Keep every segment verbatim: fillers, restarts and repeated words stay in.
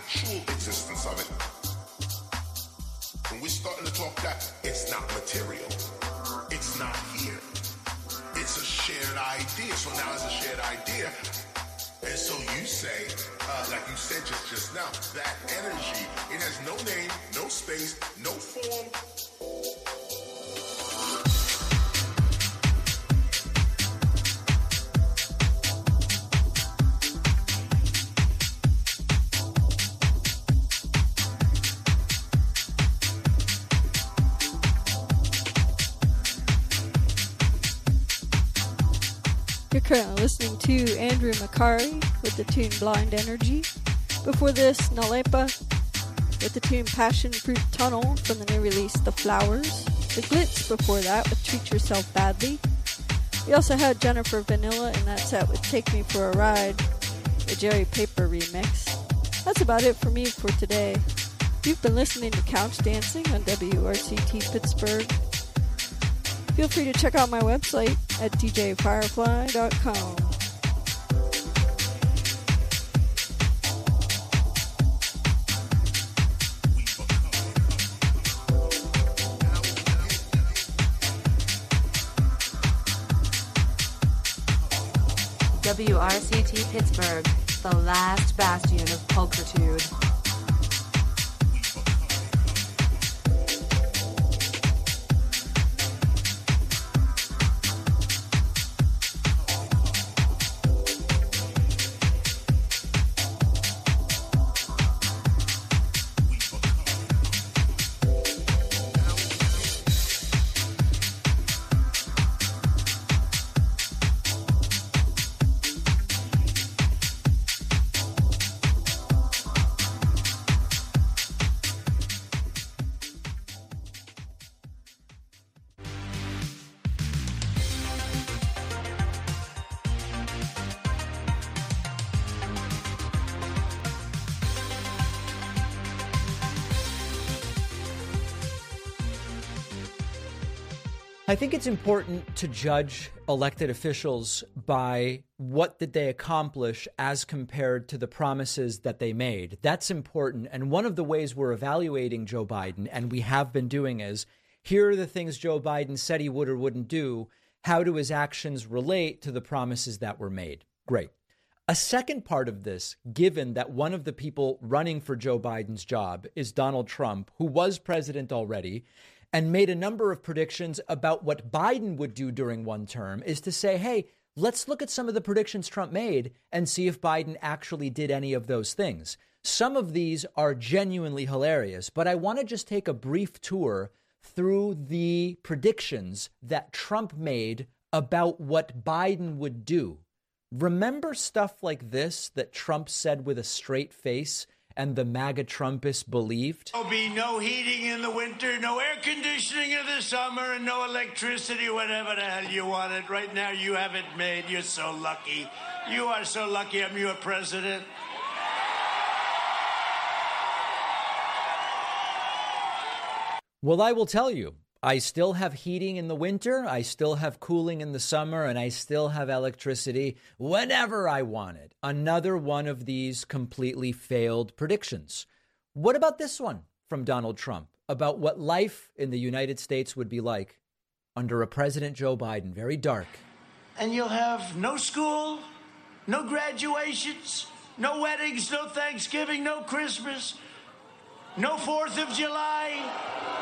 actual existence of it, when we're starting to talk that it's not material, it's not here, it's a shared idea. So now it's a shared idea. And so you say, uh, like you said just, just now, that energy, it has no name, no space, no form. You're currently listening to Andrew Macari with the tune Blind Energy. Before this, Nalepa with the tune Passion Fruit Tunnel from the new release The Flowers. The Glitz before that with Treat Yourself Badly. We also had Jennifer Vanilla in that set with Take Me For A Ride, the Jerry Paper remix. That's about it for me for today. You've been listening to Couch Dancing on W R C T Pittsburgh. Feel free to check out my website at d j firefly dot com. W R C T Pittsburgh, the last bastion of pulchritude. I think it's important to judge elected officials by what did they accomplish as compared to the promises that they made. That's important. And one of the ways we're evaluating Joe Biden, and we have been doing, is here are the things Joe Biden said he would or wouldn't do. How do his actions relate to the promises that were made? Great. A second part of this, given that one of the people running for Joe Biden's job is Donald Trump, who was president already, and made a number of predictions about what Biden would do during one term, is to say, hey, let's look at some of the predictions Trump made and see if Biden actually did any of those things. Some of these are genuinely hilarious, but I want to just take a brief tour through the predictions that Trump made about what Biden would do. Remember stuff like this that Trump said with a straight face and the MAGA Trumpists believed? There'll be no heating in the winter, no air conditioning in the summer, and no electricity, whatever the hell you wanted. Right now, you have it made. You're so lucky. You are so lucky I'm your president. Well, I will tell you, I still have heating in the winter, I still have cooling in the summer, and I still have electricity whenever I want it. Another one of these completely failed predictions. What about this one from Donald Trump about what life in the United States would be like under a President Joe Biden? Very dark. And you'll have no school, no graduations, no weddings, no Thanksgiving, no Christmas, no fourth of July.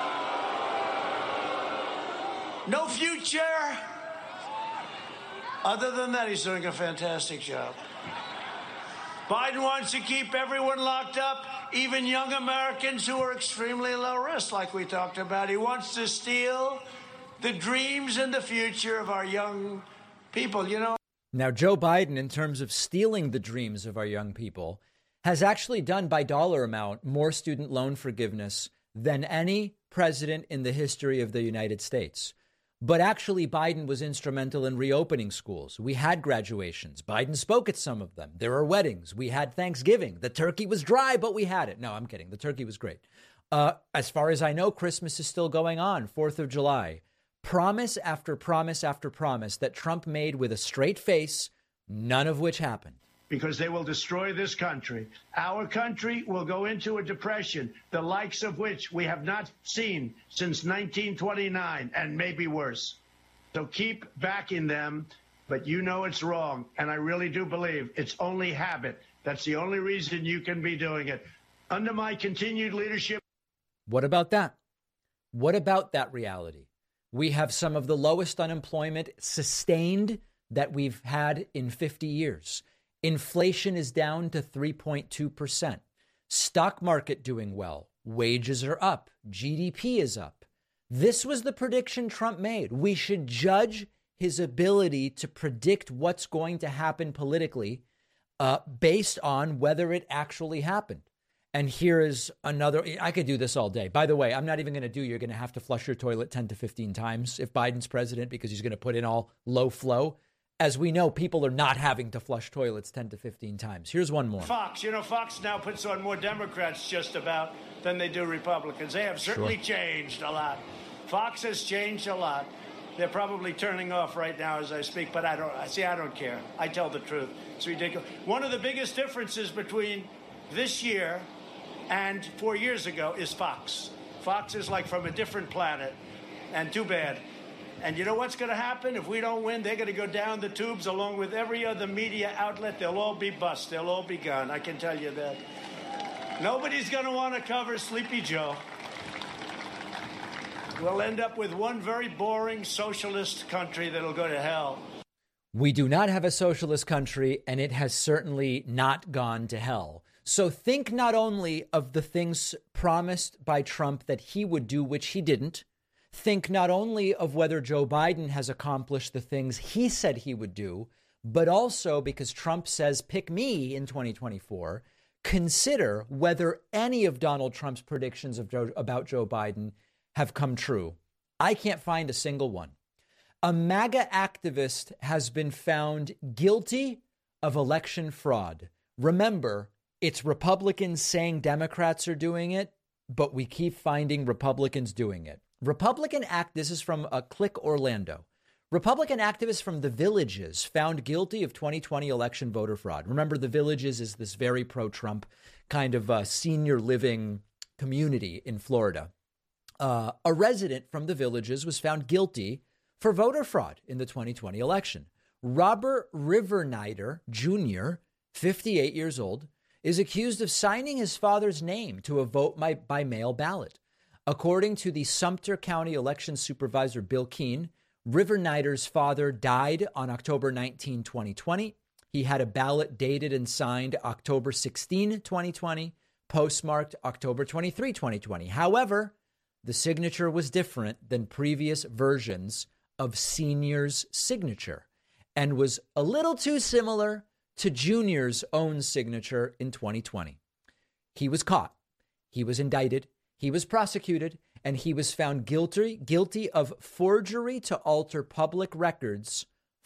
No future. Other than that, he's doing a fantastic job. Biden wants to keep everyone locked up, even young Americans who are extremely low risk, like we talked about. He wants to steal the dreams and the future of our young people, you know. Now, Joe Biden, in terms of stealing the dreams of our young people, has actually done by dollar amount more student loan forgiveness than any president in the history of the United States. But actually, Biden was instrumental in reopening schools. We had graduations. Biden spoke at some of them. There are weddings. We had Thanksgiving. The turkey was dry, but we had it. No, I'm kidding. The turkey was great. Uh, as far as I know, Christmas is still going on, fourth of July. Promise after promise after promise that Trump made with a straight face, none of which happened. because they will destroy this country. Our country will go into a depression, the likes of which we have not seen since nineteen twenty-nine, and maybe worse. So keep backing them, but you know it's wrong, and I really do believe it's only habit. That's the only reason you can be doing it. Under my continued leadership. What about that? What about that reality? We have some of the lowest unemployment sustained that we've had in fifty years. Inflation is down to three point two percent. Stock market doing well. Wages are up. G D P is up. This was the prediction Trump made. We should judge his ability to predict what's going to happen politically uh, based on whether it actually happened. And here is another. I could do this all day. By the way, I'm not even going to do you're going to have to flush your toilet ten to fifteen times if Biden's president, because he's going to put in all low flow. As we know, people are not having to flush toilets ten to fifteen times. Here's one more. Fox, you know, Fox now puts on more Democrats just about than they do Republicans. They have certainly Sure. changed a lot. Fox has changed a lot. They're probably turning off right now as I speak, but I don't, I see, I don't care. I tell the truth. It's ridiculous. One of the biggest differences between this year and four years ago is Fox. Fox is like from a different planet, and too bad. And you know what's going to happen? If we don't win, they're going to go down the tubes along with every other media outlet. They'll all be bust. They'll all be gone. I can tell you that. Nobody's going to want to cover Sleepy Joe. We'll end up with one very boring socialist country that'll go to hell. We do not have a socialist country, and it has certainly not gone to hell. So think not only of the things promised by Trump that he would do, which he didn't. Think not only of whether Joe Biden has accomplished the things he said he would do, but also because Trump says, pick me in twenty twenty-four, consider whether any of Donald Trump's predictions of Joe, about Joe Biden have come true. I can't find a single one. A MAGA activist has been found guilty of election fraud. Remember, it's Republicans saying Democrats are doing it, but we keep finding Republicans doing it. Republican act. This is from uh, Click Orlando. Republican activists from The Villages found guilty of twenty twenty election voter fraud. Remember, The Villages is this very pro-Trump kind of uh, senior living community in Florida. Uh, a resident from The Villages was found guilty for voter fraud in the twenty twenty election. Robert Rivernider Junior, fifty-eight years old, is accused of signing his father's name to a vote by, by mail ballot. According to the Sumter County election supervisor, Bill Keene, Rivernider's father died on October nineteenth, twenty twenty. He had a ballot dated and signed October sixteenth, twenty twenty, postmarked October twenty-third, twenty twenty. However, the signature was different than previous versions of Senior's signature and was a little too similar to Junior's own signature in twenty twenty. He was caught. He was indicted. He was prosecuted, and he was found guilty, guilty of forgery to alter public records,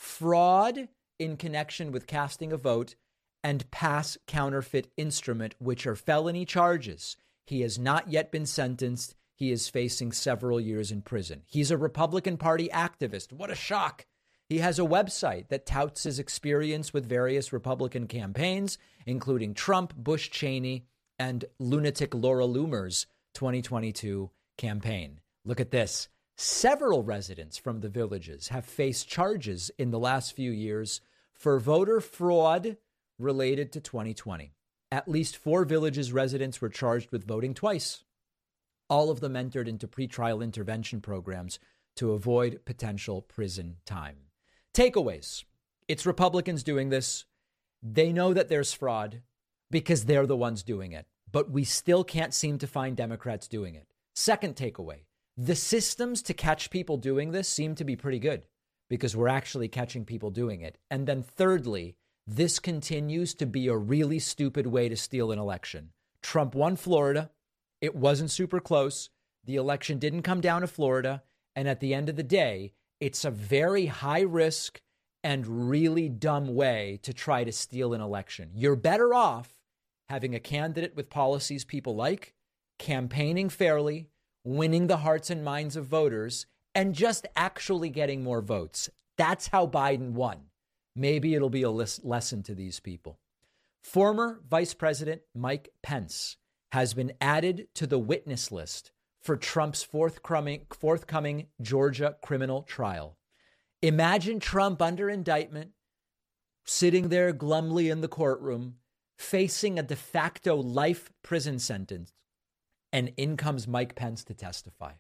fraud in connection with casting a vote, and pass counterfeit instrument, which are felony charges. He has not yet been sentenced. He is facing several years in prison. He's a Republican Party activist. What a shock. He has a website that touts his experience with various Republican campaigns, including Trump, Bush, Cheney, and lunatic Laura Loomer's twenty twenty-two campaign. Look at this. Several residents from The Villages have faced charges in the last few years for voter fraud related to twenty twenty. At least four Villages residents were charged with voting twice. All of them entered into pretrial intervention programs to avoid potential prison time. Takeaways. It's Republicans doing this. They know that there's fraud because they're the ones doing it. But we still can't seem to find Democrats doing it. Second takeaway, the systems to catch people doing this seem to be pretty good because we're actually catching people doing it. And then thirdly, this continues to be a really stupid way to steal an election. Trump won Florida. It wasn't super close. The election didn't come down to Florida. And at the end of the day, it's a very high risk and really dumb way to try to steal an election. You're better off having a candidate with policies people like, campaigning fairly, winning the hearts and minds of voters, and just actually getting more votes. That's how Biden won. Maybe it'll be a lesson to these people. Former Vice President Mike Pence has been added to the witness list for Trump's forthcoming, forthcoming Georgia criminal trial. Imagine Trump under indictment, sitting there glumly in the courtroom, facing a de facto life prison sentence, and in comes Mike Pence to testify.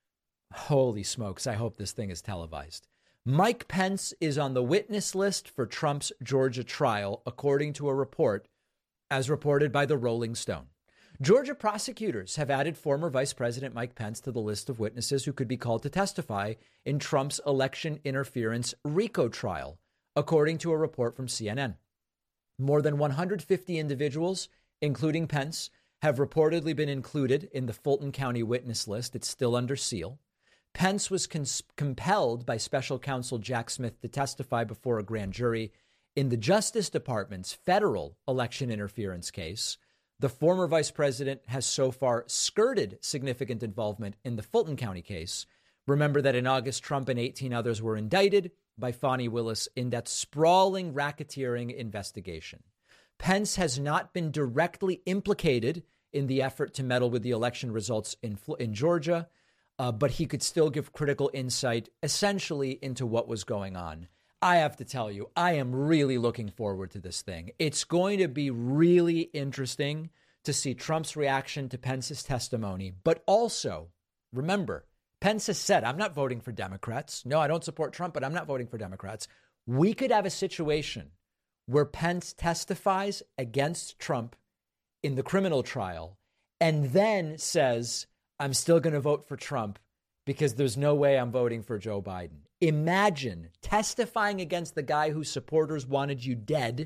Holy smokes, I hope this thing is televised. Mike Pence is on the witness list for Trump's Georgia trial, according to a report as reported by the Rolling Stone. Georgia prosecutors have added former Vice President Mike Pence to the list of witnesses who could be called to testify in Trump's election interference RICO trial, according to a report from C N N. More than one hundred fifty individuals, including Pence, have reportedly been included in the Fulton County witness list. It's still under seal. Pence was cons- compelled by special counsel Jack Smith to testify before a grand jury in the Justice Department's federal election interference case. The former vice president has so far skirted significant involvement in the Fulton County case. Remember that in August, Trump and eighteen others were indicted by Fani Willis in that sprawling racketeering investigation. Pence has not been directly implicated in the effort to meddle with the election results in, in Georgia, uh, but he could still give critical insight essentially into what was going on. I have to tell you, I am really looking forward to this thing. It's going to be really interesting to see Trump's reaction to Pence's testimony. But also, remember, Pence has said, I'm not voting for Democrats. No, I don't support Trump, but I'm not voting for Democrats. We could have a situation where Pence testifies against Trump in the criminal trial and then says, I'm still going to vote for Trump because there's no way I'm voting for Joe Biden. Imagine testifying against the guy whose supporters wanted you dead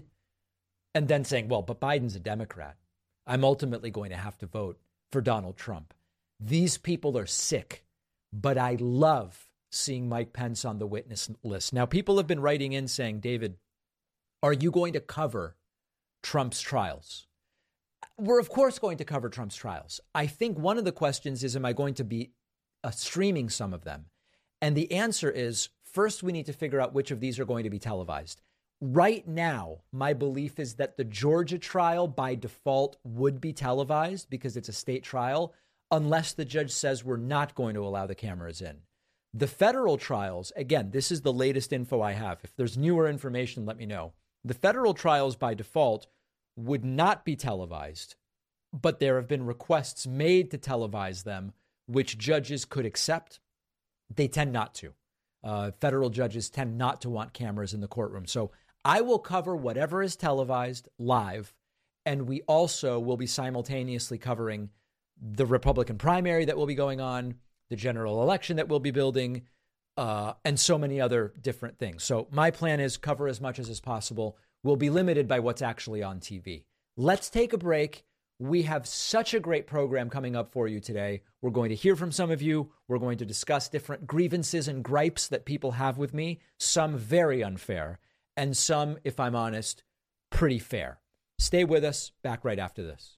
and then saying, well, but Biden's a Democrat. I'm ultimately going to have to vote for Donald Trump. These people are sick, but I love seeing Mike Pence on the witness list. Now, people have been writing in saying, David, are you going to cover Trump's trials? We're, of course, going to cover Trump's trials. I think one of the questions is, am I going to be uh, streaming some of them? And the answer is, first, we need to figure out which of these are going to be televised. Right now, my belief is that the Georgia trial by default would be televised because it's a state trial, unless the judge says we're not going to allow the cameras in. The federal trials, again, this is the latest info I have. If there's newer information, let me know. The federal trials by default would not be televised, but there have been requests made to televise them, which judges could accept. They tend not to. Uh, federal judges tend not to want cameras in the courtroom. So I will cover whatever is televised live, and we also will be simultaneously covering the Republican primary that will be going on, the general election that we'll be building, uh, and so many other different things. So my plan is cover as much as is possible. We'll be limited by what's actually on T V. Let's take a break. We have such a great program coming up for you today. We're going to hear from some of you. We're going to discuss different grievances and gripes that people have with me, some very unfair, and some, if I'm honest, pretty fair. Stay with us. Back right after this.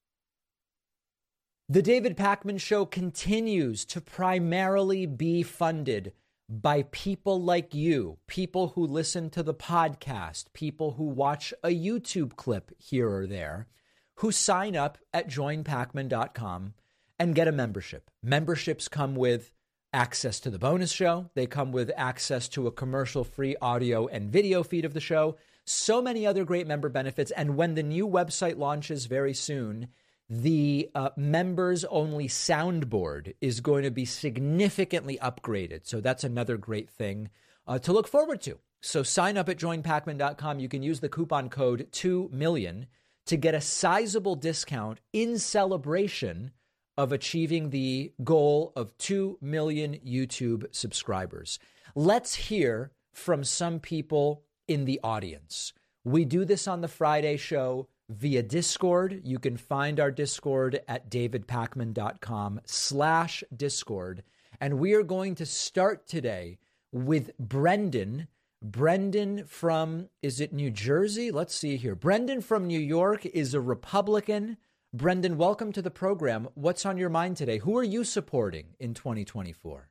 The David Pakman Show continues to primarily be funded by people like you, people who listen to the podcast, people who watch a YouTube clip here or there, who sign up at join pakman dot com and get a membership. Memberships come with access to the bonus show. They come with access to a commercial-free audio and video feed of the show. So many other great member benefits. And when the new website launches very soon, the uh, members-only soundboard is going to be significantly upgraded. So that's another great thing uh, to look forward to. So sign up at join pakman dot com. You can use the coupon code two million to get a sizable discount in celebration of achieving the goal of two million YouTube subscribers. Let's hear from some people in the audience. We do this on the Friday show via Discord. You can find our Discord at davidpakman.com slash Discord. And we are going to start today with Brendan. Brendan from, is it New Jersey? Let's see here. Brendan from New York is a Republican. Brendan, welcome to the program. What's on your mind today? Who are you supporting in twenty twenty-four?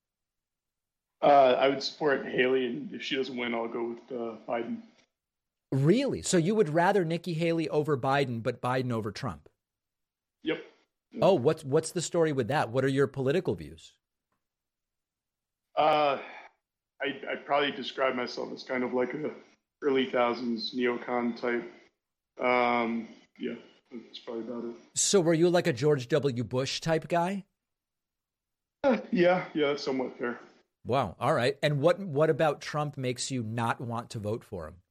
Uh, I would support Haley, and if she doesn't win, I'll go with uh, Biden. Really? So you would rather Nikki Haley over Biden, but Biden over Trump? Yep. Oh, what's what's the story with that? What are your political views? Uh, I I'd probably describe myself as kind of like a early thousands neocon type. Um, yeah, that's probably about it. So were you like a George W. Bush type guy? Uh, yeah, yeah, that's somewhat fair. Wow. All right. And what what about Trump makes you not want to vote for him?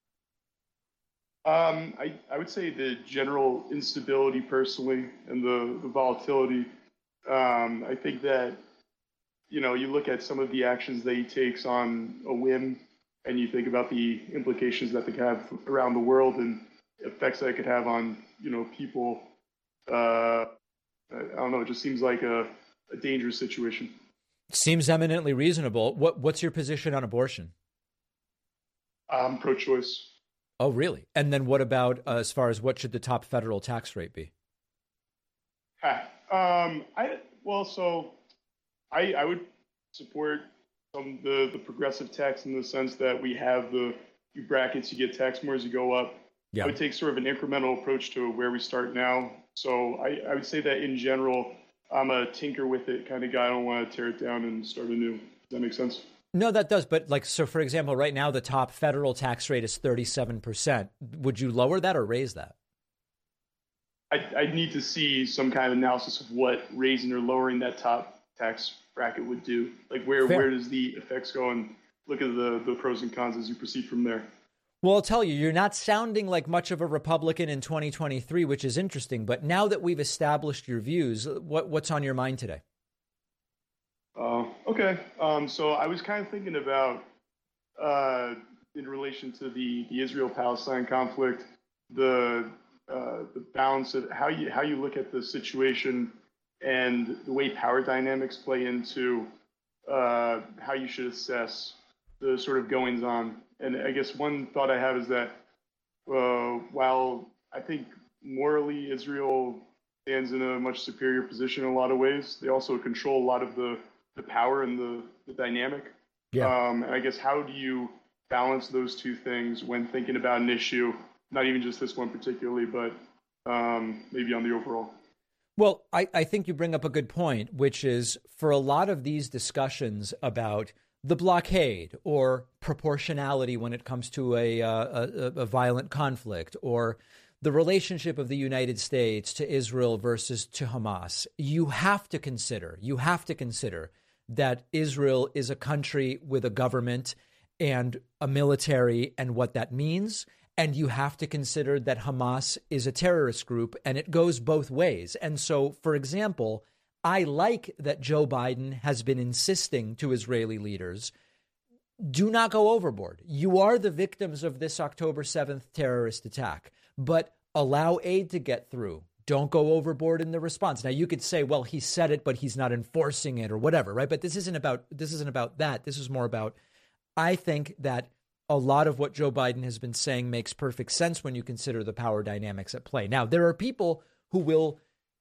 Um, I, I would say the general instability personally and the, the volatility. Um, I think that, you know, you look at some of the actions that he takes on a whim and you think about the implications that they could have around the world and effects that it could have on, you know, people. Uh, I don't know. It just seems like a, a dangerous situation. Seems eminently reasonable. What What's your position on abortion? I'm pro-choice. Oh, really? And then what about uh, as far as what should the top federal tax rate be? Ha. Um, I well, so I I would support some the the progressive tax in the sense that we have the few brackets. You get taxed more as you go up. Yeah. I would take sort of an incremental approach to where we start now. So I, I would say that in general, I'm a tinker with it kind of guy. I don't want to tear it down and start anew. Does that make sense? No, that does. But like, so for example, right now, the top federal tax rate is thirty-seven percent. Would you lower that or raise that? I, I'd need to see some kind of analysis of what raising or lowering that top tax bracket would do. Like where, Fair. where does the effects go, and look at the, the pros and cons as you proceed from there. Well, I'll tell you, you're not sounding like much of a Republican in twenty twenty-three, which is interesting. But now that we've established your views, what, what's on your mind today? Uh, okay. Um, so I was kind of thinking about, uh, in relation to the, the Israel-Palestine conflict, the uh, the balance of how you how you look at the situation and the way power dynamics play into uh, how you should assess the sort of goings on. And I guess one thought I have is that uh, while I think morally Israel stands in a much superior position in a lot of ways, they also control a lot of the the power and the, the dynamic. Yeah. Um, and I guess how do you balance those two things when thinking about an issue, not even just this one particularly, but um, maybe on the overall? Well, I, I think you bring up a good point, which is for a lot of these discussions about the blockade or proportionality when it comes to a, uh, a, a violent conflict or the relationship of the United States to Israel versus to Hamas, you have to consider, you have to consider that Israel is a country with a government and a military and what that means. And you have to consider that Hamas is a terrorist group and it goes both ways. And so, for example, I like that Joe Biden has been insisting to Israeli leaders, do not go overboard. You are the victims of this October seventh terrorist attack, but allow aid to get through. Don't go overboard in the response. Now, you could say, well, he said it, but he's not enforcing it or whatever, right? But this isn't about this isn't about that. This is more about, I think that a lot of what Joe Biden has been saying makes perfect sense when you consider the power dynamics at play. Now, there are people who will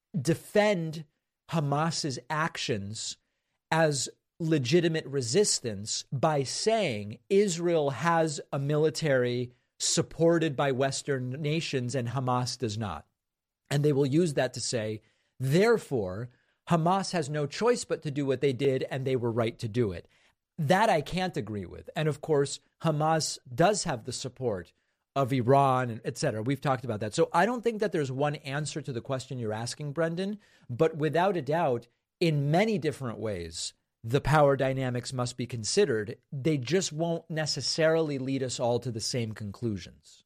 defend Hamas's actions as legitimate resistance by saying Israel has a military supported by Western nations and Hamas does not. And they will use that to say, therefore, Hamas has no choice but to do what they did and they were right to do it. That I can't agree with. And of course, Hamas does have the support of Iran, and et cetera. We've talked about that. So I don't think that there's one answer to the question you're asking, Brendan, but without a doubt, in many different ways, the power dynamics must be considered. They just won't necessarily lead us all to the same conclusions.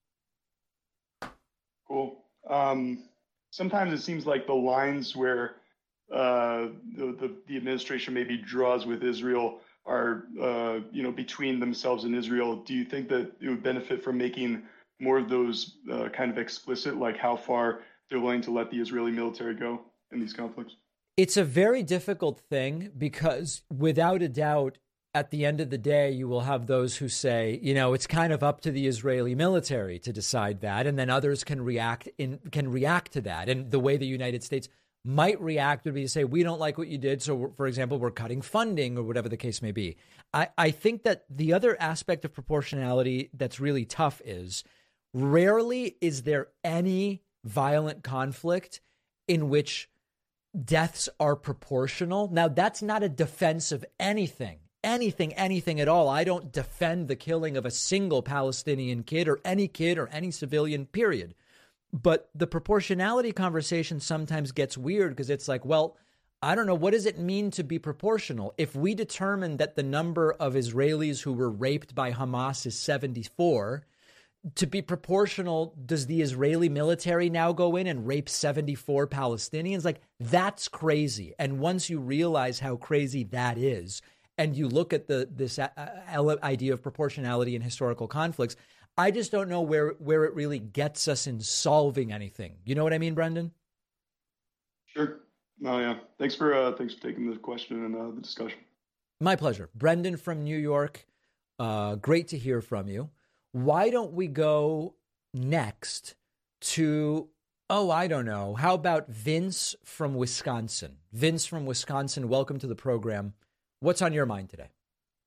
Cool. Um, sometimes it seems like the lines where uh, the, the, the administration maybe draws with Israel are, uh, you know, between themselves and Israel. Do you think that it would benefit from making more of those uh, kind of explicit, like how far they're willing to let the Israeli military go in these conflicts? It's a very difficult thing because without a doubt, at the end of the day, you will have those who say, you know, it's kind of up to the Israeli military to decide that. And then others can react in can react to that. And the way the United States might react would be to say, we don't like what you did. So, for example, we're cutting funding or whatever the case may be. I, I think that the other aspect of proportionality that's really tough is Rarely is there any violent conflict in which deaths are proportional. Now, that's not a defense of anything, anything, anything at all. I don't defend the killing of a single Palestinian kid or any kid or any civilian, period. But the proportionality conversation sometimes gets weird because it's like, well, I don't know. What does it mean to be proportional? If we determine that the number of Israelis who were raped by Hamas is seventy-four, to be proportional, does the Israeli military now go in and rape seventy-four Palestinians? Like, that's crazy. And once you realize how crazy that is, and you look at the this uh, idea of proportionality in historical conflicts, I just don't know where, where it really gets us in solving anything. You know what I mean, Brendan? Sure. No, yeah. Thanks for uh, thanks for taking the question and uh, the discussion. My pleasure. Brendan from New York, uh, great to hear from you. Why don't we go next to, oh, I don't know. How about Vince from Wisconsin? Vince from Wisconsin, welcome to the program. What's on your mind today?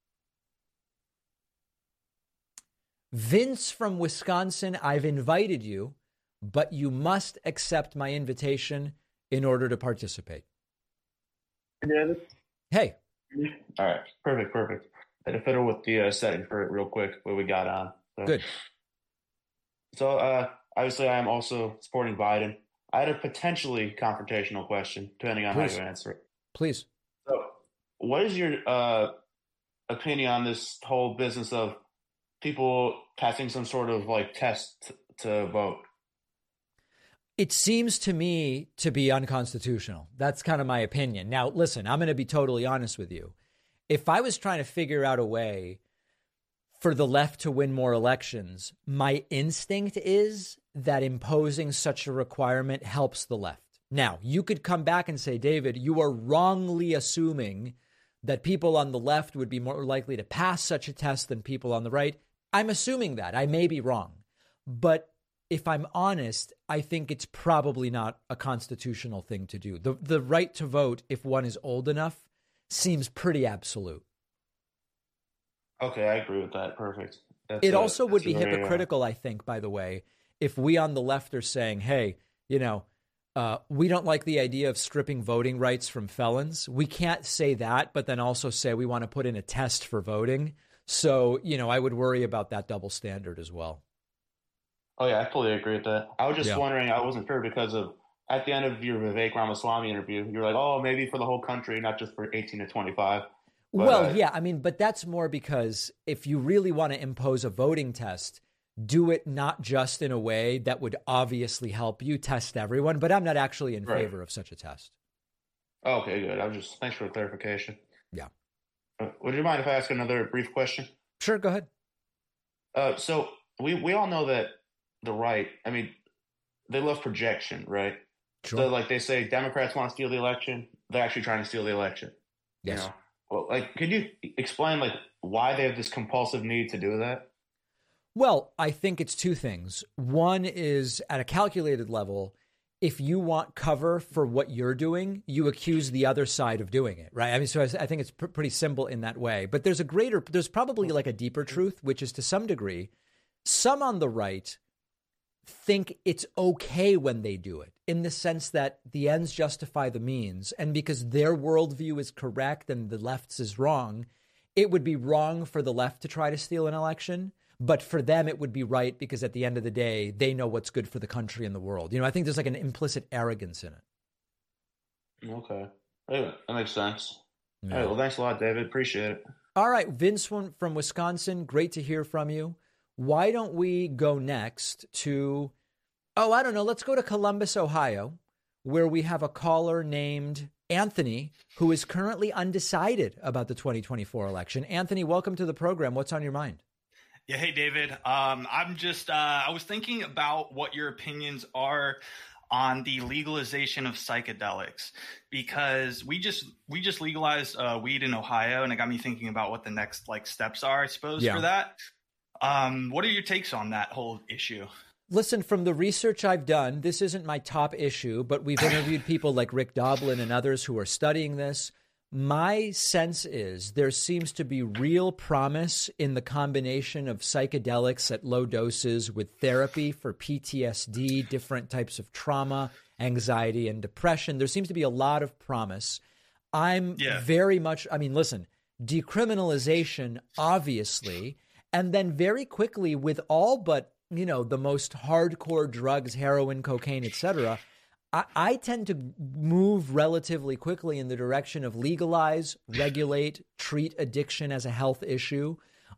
Vince from Wisconsin, I've invited you, but you must accept my invitation in order to participate. Yeah. Hey. All right. Perfect. Perfect. I had to fiddle with the uh, setting for it real quick, what we got on. So. Good. So, uh, obviously, I am also supporting Biden. I had a potentially confrontational question, depending on Please. how you answer it. Please. So, what is your uh, opinion on this whole business of people passing some sort of like test to vote? It seems to me to be unconstitutional. That's kind of my opinion. Now, listen, I'm going to be totally honest with you. If I was trying to figure out a way for the left to win more elections, my instinct is that imposing such a requirement helps the left. Now, you could come back and say, David, you are wrongly assuming that people on the left would be more likely to pass such a test than people on the right. I'm assuming that. I may be wrong. But if I'm honest, I think it's probably not a constitutional thing to do. The the right to vote, if one is old enough, seems pretty absolute. Okay, I agree with that. Perfect. That's it a, also would be very, hypocritical, I think, by the way, if we on the left are saying, hey, you know, uh, we don't like the idea of stripping voting rights from felons. We can't say that, but then also say we want to put in a test for voting. So, you know, I would worry about that double standard as well. Oh, yeah, I fully agree with that. I was just Yeah. wondering, I wasn't sure because of at the end of your Vivek Ramaswamy interview, you were like, oh, maybe for the whole country, not just for eighteen to twenty-five. But, well, uh, yeah, I mean, but that's more because if you really want to impose a voting test, do it not just in a way that would obviously help you test everyone. But I'm not actually in Right. favor of such a test. Okay, good. I was just thanks for the clarification. Yeah. Uh, would you mind if I ask another brief question? Sure, go ahead. Uh, so we we all know that the right, I mean, they love projection, right? Sure. So like they say, Democrats want to steal the election. They're actually trying to steal the election. Yes. You know? Well, like, could you explain like why they have this compulsive need to do that? Well, I think it's two things. One is at a calculated level, if you want cover for what you're doing, you accuse the other side of doing it, right? I mean, so I, I think it's pr- pretty simple in that way. But there's a greater, there's probably like a deeper truth, which is to some degree, some on the right think it's okay when they do it, in the sense that the ends justify the means. And because their worldview is correct and the left's is wrong, it would be wrong for the left to try to steal an election. But for them, it would be right because at the end of the day, they know what's good for the country and the world. You know, I think there's like an implicit arrogance in it. Okay. Hey, that makes sense. Yeah. All right, well, thanks a lot, David. Appreciate it. All right, Vince from, from Wisconsin, great to hear from you. Why don't we go next to, oh, I don't know, let's go to Columbus, Ohio, where we have a caller named Anthony, who is currently undecided about the twenty twenty-four election. Anthony, welcome to the program. What's on your mind? Yeah, hey, David. Um, I'm just, uh, I was thinking about what your opinions are on the legalization of psychedelics, because we just we just legalized uh, weed in Ohio, and it got me thinking about what the next like steps are, I suppose, Yeah. for that. Um, what are your takes on that whole issue? Listen, from the research I've done, this isn't my top issue, but we've interviewed people like Rick Doblin and others who are studying this. My sense is there seems to be real promise in the combination of psychedelics at low doses with therapy for P T S D, different types of trauma, anxiety, and depression. There seems to be a lot of promise. I'm Yeah. very much, I mean, listen, decriminalization, obviously, and then very quickly with all but, you know, the most hardcore drugs, heroin, cocaine, et cetera, I, I tend to move relatively quickly in the direction of legalize, regulate, treat addiction as a health issue.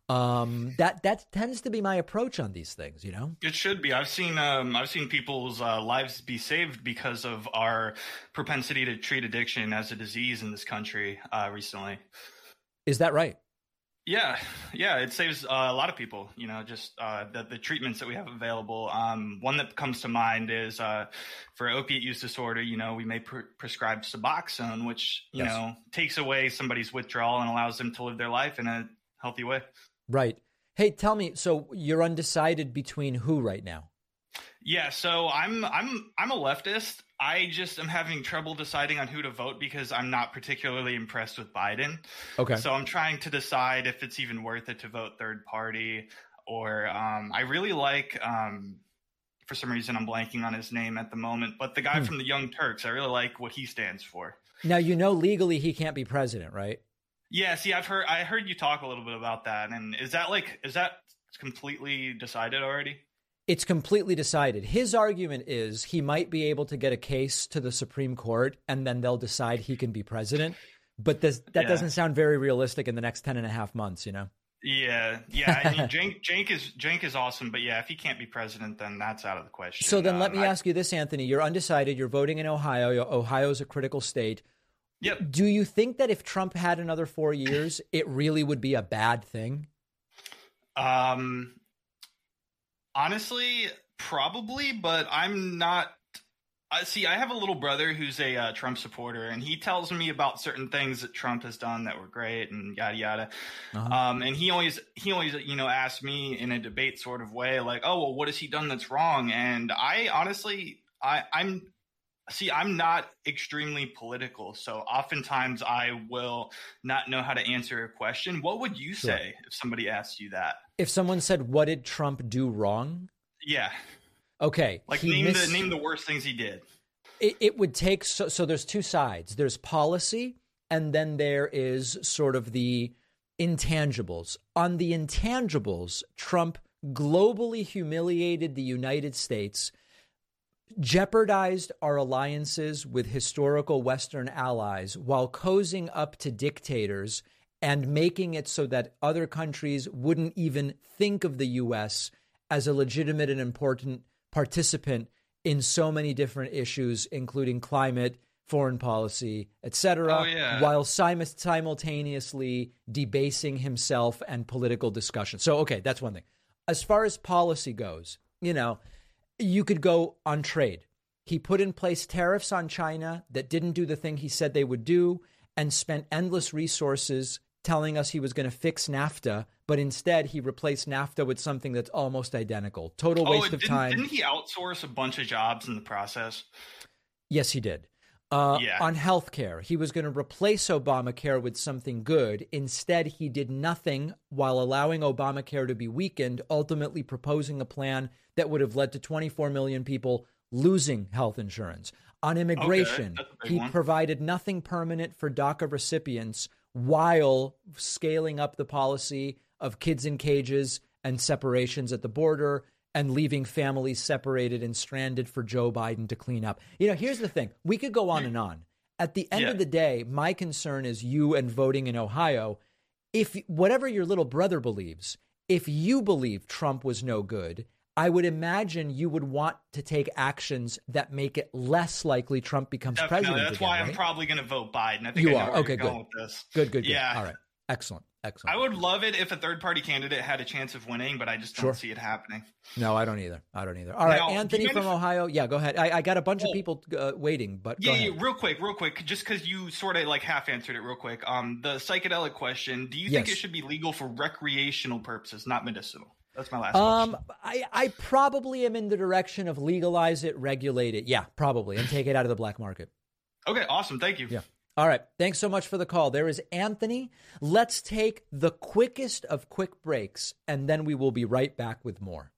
Um, that that tends to be my approach on these things, you know? It should be. I've seen um, I've seen people's uh, lives be saved because of our propensity to treat addiction as a disease in this country uh, recently. Is that right? Yeah, yeah, it saves uh, a lot of people. You know, just uh, the the treatments that we have available. Um, one that comes to mind is uh, for opiate use disorder. You know, we may pre- prescribe Suboxone, which you Yes. know takes away somebody's withdrawal and allows them to live their life in a healthy way. Right. Hey, tell me, so you're undecided between who right now? Yeah, so I'm I'm I'm a leftist. I just am having trouble deciding on who to vote because I'm not particularly impressed with Biden. Okay. So I'm trying to decide if it's even worth it to vote third party, or um, I really like, um, for some reason I'm blanking on his name at the moment, but the guy Hmm. from the Young Turks, I really like what he stands for. Now, you know, legally he can't be president, right? Yeah, see, I've heard I heard you talk a little bit about that, and is that like is that completely decided already? It's completely decided. His argument is he might be able to get a case to the Supreme Court and then they'll decide he can be president. But this, that Yeah. doesn't sound very realistic in the next ten and a half months, you know? Yeah, yeah. I mean, Cenk, Cenk is Cenk is awesome, but yeah, if he can't be president, then that's out of the question. So then let Um, me I- ask you this, Anthony. You're undecided. You're voting in Ohio. Ohio's a critical state. Yep. Do you think that if Trump had another four years, it really would be a bad thing? Um, honestly, probably, but I'm not. I see. I have a little brother who's a uh, Trump supporter, and he tells me about certain things that Trump has done that were great, and yada yada. Uh-huh. Um, and he always, he always, you know, asks me in a debate sort of way, like, "Oh, well, what has he done that's wrong?" And I honestly, I, I'm. See, I'm not extremely political, so oftentimes I will not know how to answer a question. What would you Sure. say if somebody asked you that? If someone said, "What did Trump do wrong?" Yeah, Okay. like he name miss- the name the worst things he did. It, it would take so, so there's two sides. There's policy, and then there is sort of the intangibles. On the intangibles, Trump globally humiliated the United States, jeopardized our alliances with historical Western allies while cozying up to dictators and making it so that other countries wouldn't even think of the U S as a legitimate and important participant in so many different issues, including climate, foreign policy, et cetera, Oh, yeah. while sim- simultaneously debasing himself and political discussion. So, okay, that's one thing. As far as policy goes, you know, you could go on trade. He put in place tariffs on China that didn't do the thing he said they would do and spent endless resources telling us he was going to fix NAFTA, but instead he replaced NAFTA with something that's almost identical. Total Oh, waste and of didn't, time. didn't he outsource a bunch of jobs in the process? Yes, he did. Uh, Yeah. On healthcare, he was going to replace Obamacare with something good. Instead, he did nothing while allowing Obamacare to be weakened, ultimately proposing a plan that would have led to twenty-four million people losing health insurance. On immigration, that's a big he one. provided nothing permanent for DACA recipients while scaling up the policy of kids in cages and separations at the border and leaving families separated and stranded for Joe Biden to clean up. You know, here's the thing. We could go on and on. At the end Yeah. of the day, my concern is you and voting in Ohio. If whatever your little brother believes, if you believe Trump was no good, I would imagine you would want to take actions that make it less likely Trump becomes Definitely. president That's again, why right? I'm probably going to vote Biden. I think You I know are. where Okay, you're going good. with this. Good, good, good. Yeah. All right. Excellent. Excellent. I would love it if a third party candidate had a chance of winning, but I just don't Sure. see it happening. No, I don't either. I don't either. All right, Now, do you Anthony mind from if- Ohio. Yeah, go ahead. I, I got a bunch of Oh. people uh, waiting, but go Yeah, ahead. yeah, real quick, real quick, just because you sort of like half answered it real quick. Um, the psychedelic question, do you think Yes. it should be legal for recreational purposes, not medicinal? That's my last Um, question. I, I probably am in the direction of legalize it, regulate it. Yeah, probably, and take it out of the black market. Okay, awesome. Thank you. Yeah. All right. Thanks so much for the call. There is Anthony. Let's take the quickest of quick breaks, and then we will be right back with more.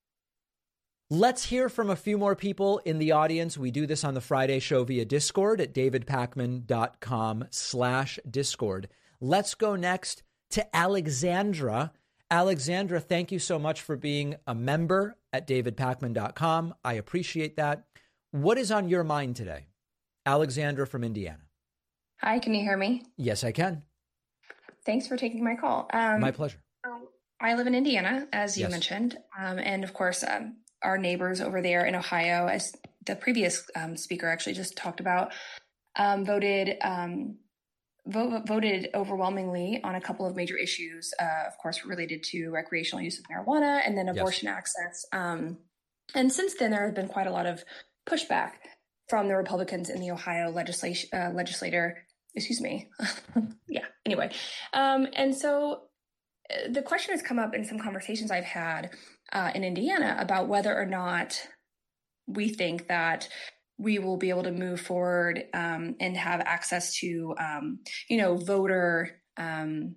Let's hear from a few more people in the audience. We do this on the Friday show via Discord at davidpakman.com slash Discord. Let's go next to Alexandra. Alexandra, thank you so much for being a member at david pakman dot com. I appreciate that. What is on your mind today? Alexandra from Indiana. Hi, can you hear me? Yes, I can. Thanks for taking my call. Um, my pleasure. So I live in Indiana, as you yes. mentioned. Um, and of course, um, our neighbors over there in Ohio, as the previous um, speaker actually just talked about, um, voted um, vote, voted overwhelmingly on a couple of major issues, uh, of course, related to recreational use of marijuana and then abortion yes. access. Um, and since then, there has been quite a lot of pushback from the Republicans in the Ohio legislation, uh, legislator, excuse me. yeah, anyway. Um, and so the question has come up in some conversations I've had uh, in Indiana about whether or not we think that we will be able to move forward um, and have access to, um, you know, voter um,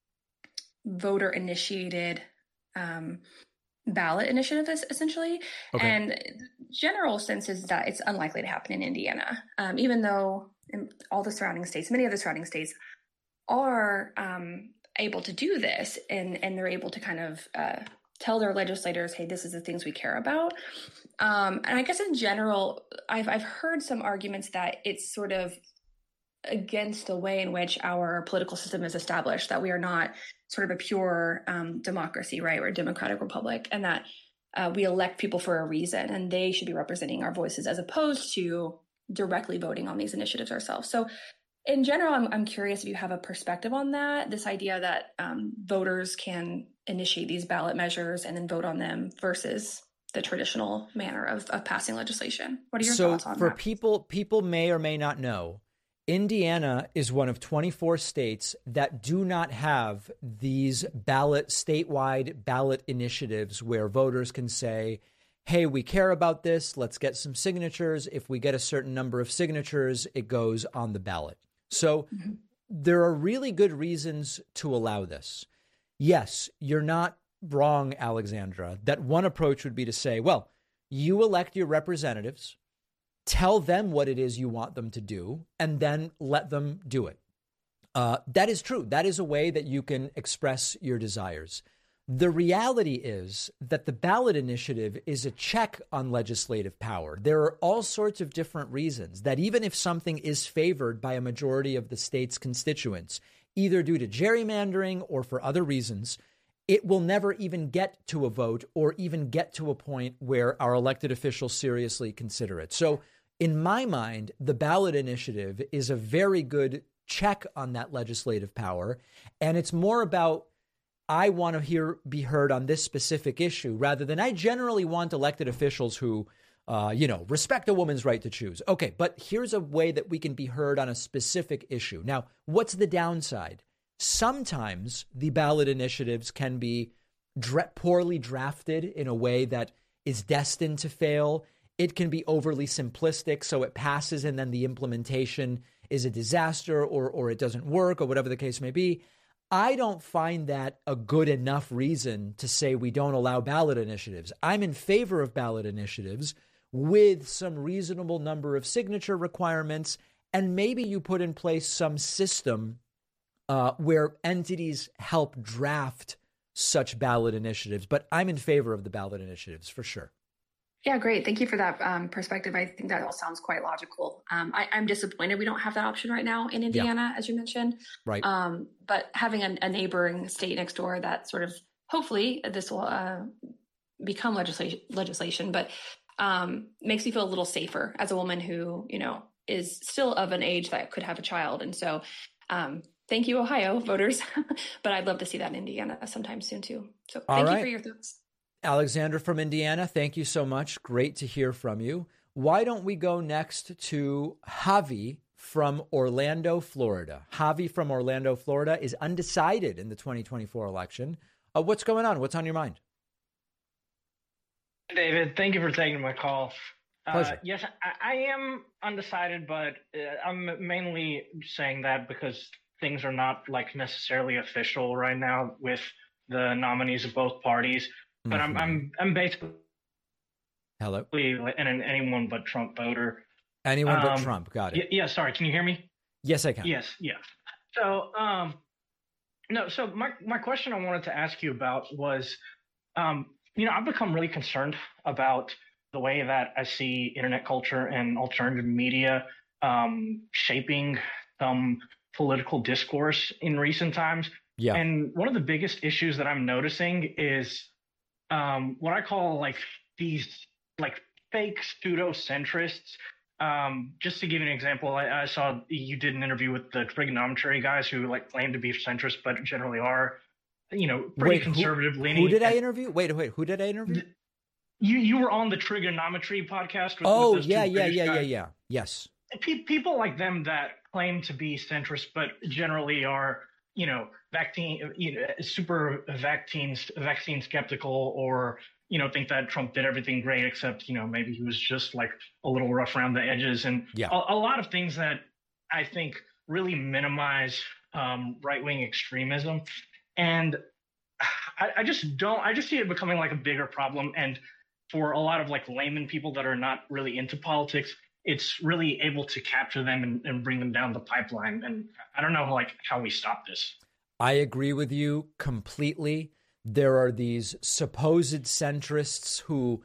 voter initiated um, ballot initiatives, essentially. Okay. And general sense is that it's unlikely to happen in Indiana, um, even though in all the surrounding states, many of the surrounding states are um, able to do this, and, and they're able to kind of uh, tell their legislators, hey, this is the things we care about. Um, and I guess in general, I've, I've heard some arguments that it's sort of against the way in which our political system is established, that we are not sort of a pure um, democracy, right? We're a democratic republic, and that uh, we elect people for a reason, and they should be representing our voices as opposed to directly voting on these initiatives ourselves. So in general, I'm, I'm curious if you have a perspective on that, this idea that um, voters can initiate these ballot measures and then vote on them versus the traditional manner of, of passing legislation. What are your so thoughts on for that? people, people may or may not know, Indiana is one of twenty-four states that do not have these ballot, statewide ballot initiatives where voters can say, hey, we care about this, let's get some signatures. If we get a certain number of signatures, it goes on the ballot. So mm-hmm. there are really good reasons to allow this. Yes, you're not wrong, Alexandra, that one approach would be to say, well, you elect your representatives, tell them what it is you want them to do, and then let them do it. Uh, that is true. That is a way that you can express your desires. The reality is that the ballot initiative is a check on legislative power. There are all sorts of different reasons that even if something is favored by a majority of the state's constituents, either due to gerrymandering or for other reasons, it will never even get to a vote or even get to a point where our elected officials seriously consider it. So in my mind, the ballot initiative is a very good check on that legislative power. And it's more about, I want to hear be heard on this specific issue rather than I generally want elected officials who, uh, you know, respect a woman's right to choose. OK, but here's a way that we can be heard on a specific issue. Now, what's the downside? Sometimes the ballot initiatives can be dra- poorly drafted in a way that is destined to fail. It can be overly simplistic, so it passes and then the implementation is a disaster or or it doesn't work or whatever the case may be. I don't find that a good enough reason to say we don't allow ballot initiatives. I'm in favor of ballot initiatives with some reasonable number of signature requirements, and maybe you put in place some system uh, where entities help draft such ballot initiatives. But I'm in favor of the ballot initiatives for sure. Yeah, great. Thank you for that um, perspective. I think that all sounds quite logical. Um, I, I'm disappointed we don't have that option right now in Indiana, yeah. as you mentioned. Right. Um, but having a, a neighboring state next door that sort of, hopefully this will uh, become legislation, legislation, but um, makes me feel a little safer as a woman who, you know, is still of an age that could have a child. And so um, thank you, Ohio voters. But I'd love to see that in Indiana sometime soon too. So thank all right. you for your thoughts. Alexander from Indiana, thank you so much. Great to hear from you. Why don't we go next to Javi from Orlando, Florida? Javi from Orlando, Florida is undecided in the twenty twenty-four election. Uh, what's going on? What's on your mind? David, thank you for taking my call. Uh, yes, I, I am undecided, but uh, I'm mainly saying that because things are not like necessarily official right now with the nominees of both parties. But mm-hmm. I'm I'm I'm basically hello an, an anyone but Trump voter. Anyone um, but Trump. Got it. Y- yeah. Sorry. Can you hear me? Yes, I can. Yes. Yeah. So um, no. So my my question I wanted to ask you about was, um, you know, I've become really concerned about the way that I see internet culture and alternative media um, shaping some political discourse in recent times. Yeah. And one of the biggest issues that I'm noticing is um, what I call like these like fake pseudo-centrists. Um, just to give you an example, I, I saw you did an interview with the trigonometry guys who like claim to be centrist, but generally are, you know, pretty wait, conservative who, leaning. Who did I interview? Wait, wait, who did I interview? The, You you were on the trigonometry podcast. With, oh with those yeah two yeah British yeah guys. yeah yeah yes. Pe- people like them that claim to be centrist, but generally are you know vaccine you know, super vaccine vaccine skeptical, or you know think that Trump did everything great except you know maybe he was just like a little rough around the edges, and yeah. a, a lot of things that I think really minimize um, right wing extremism, and I, I just don't. I just see it becoming like a bigger problem, and for a lot of like layman people that are not really into politics, it's really able to capture them and, and bring them down the pipeline. And I don't know like how we stop this. I agree with you completely. There are these supposed centrists who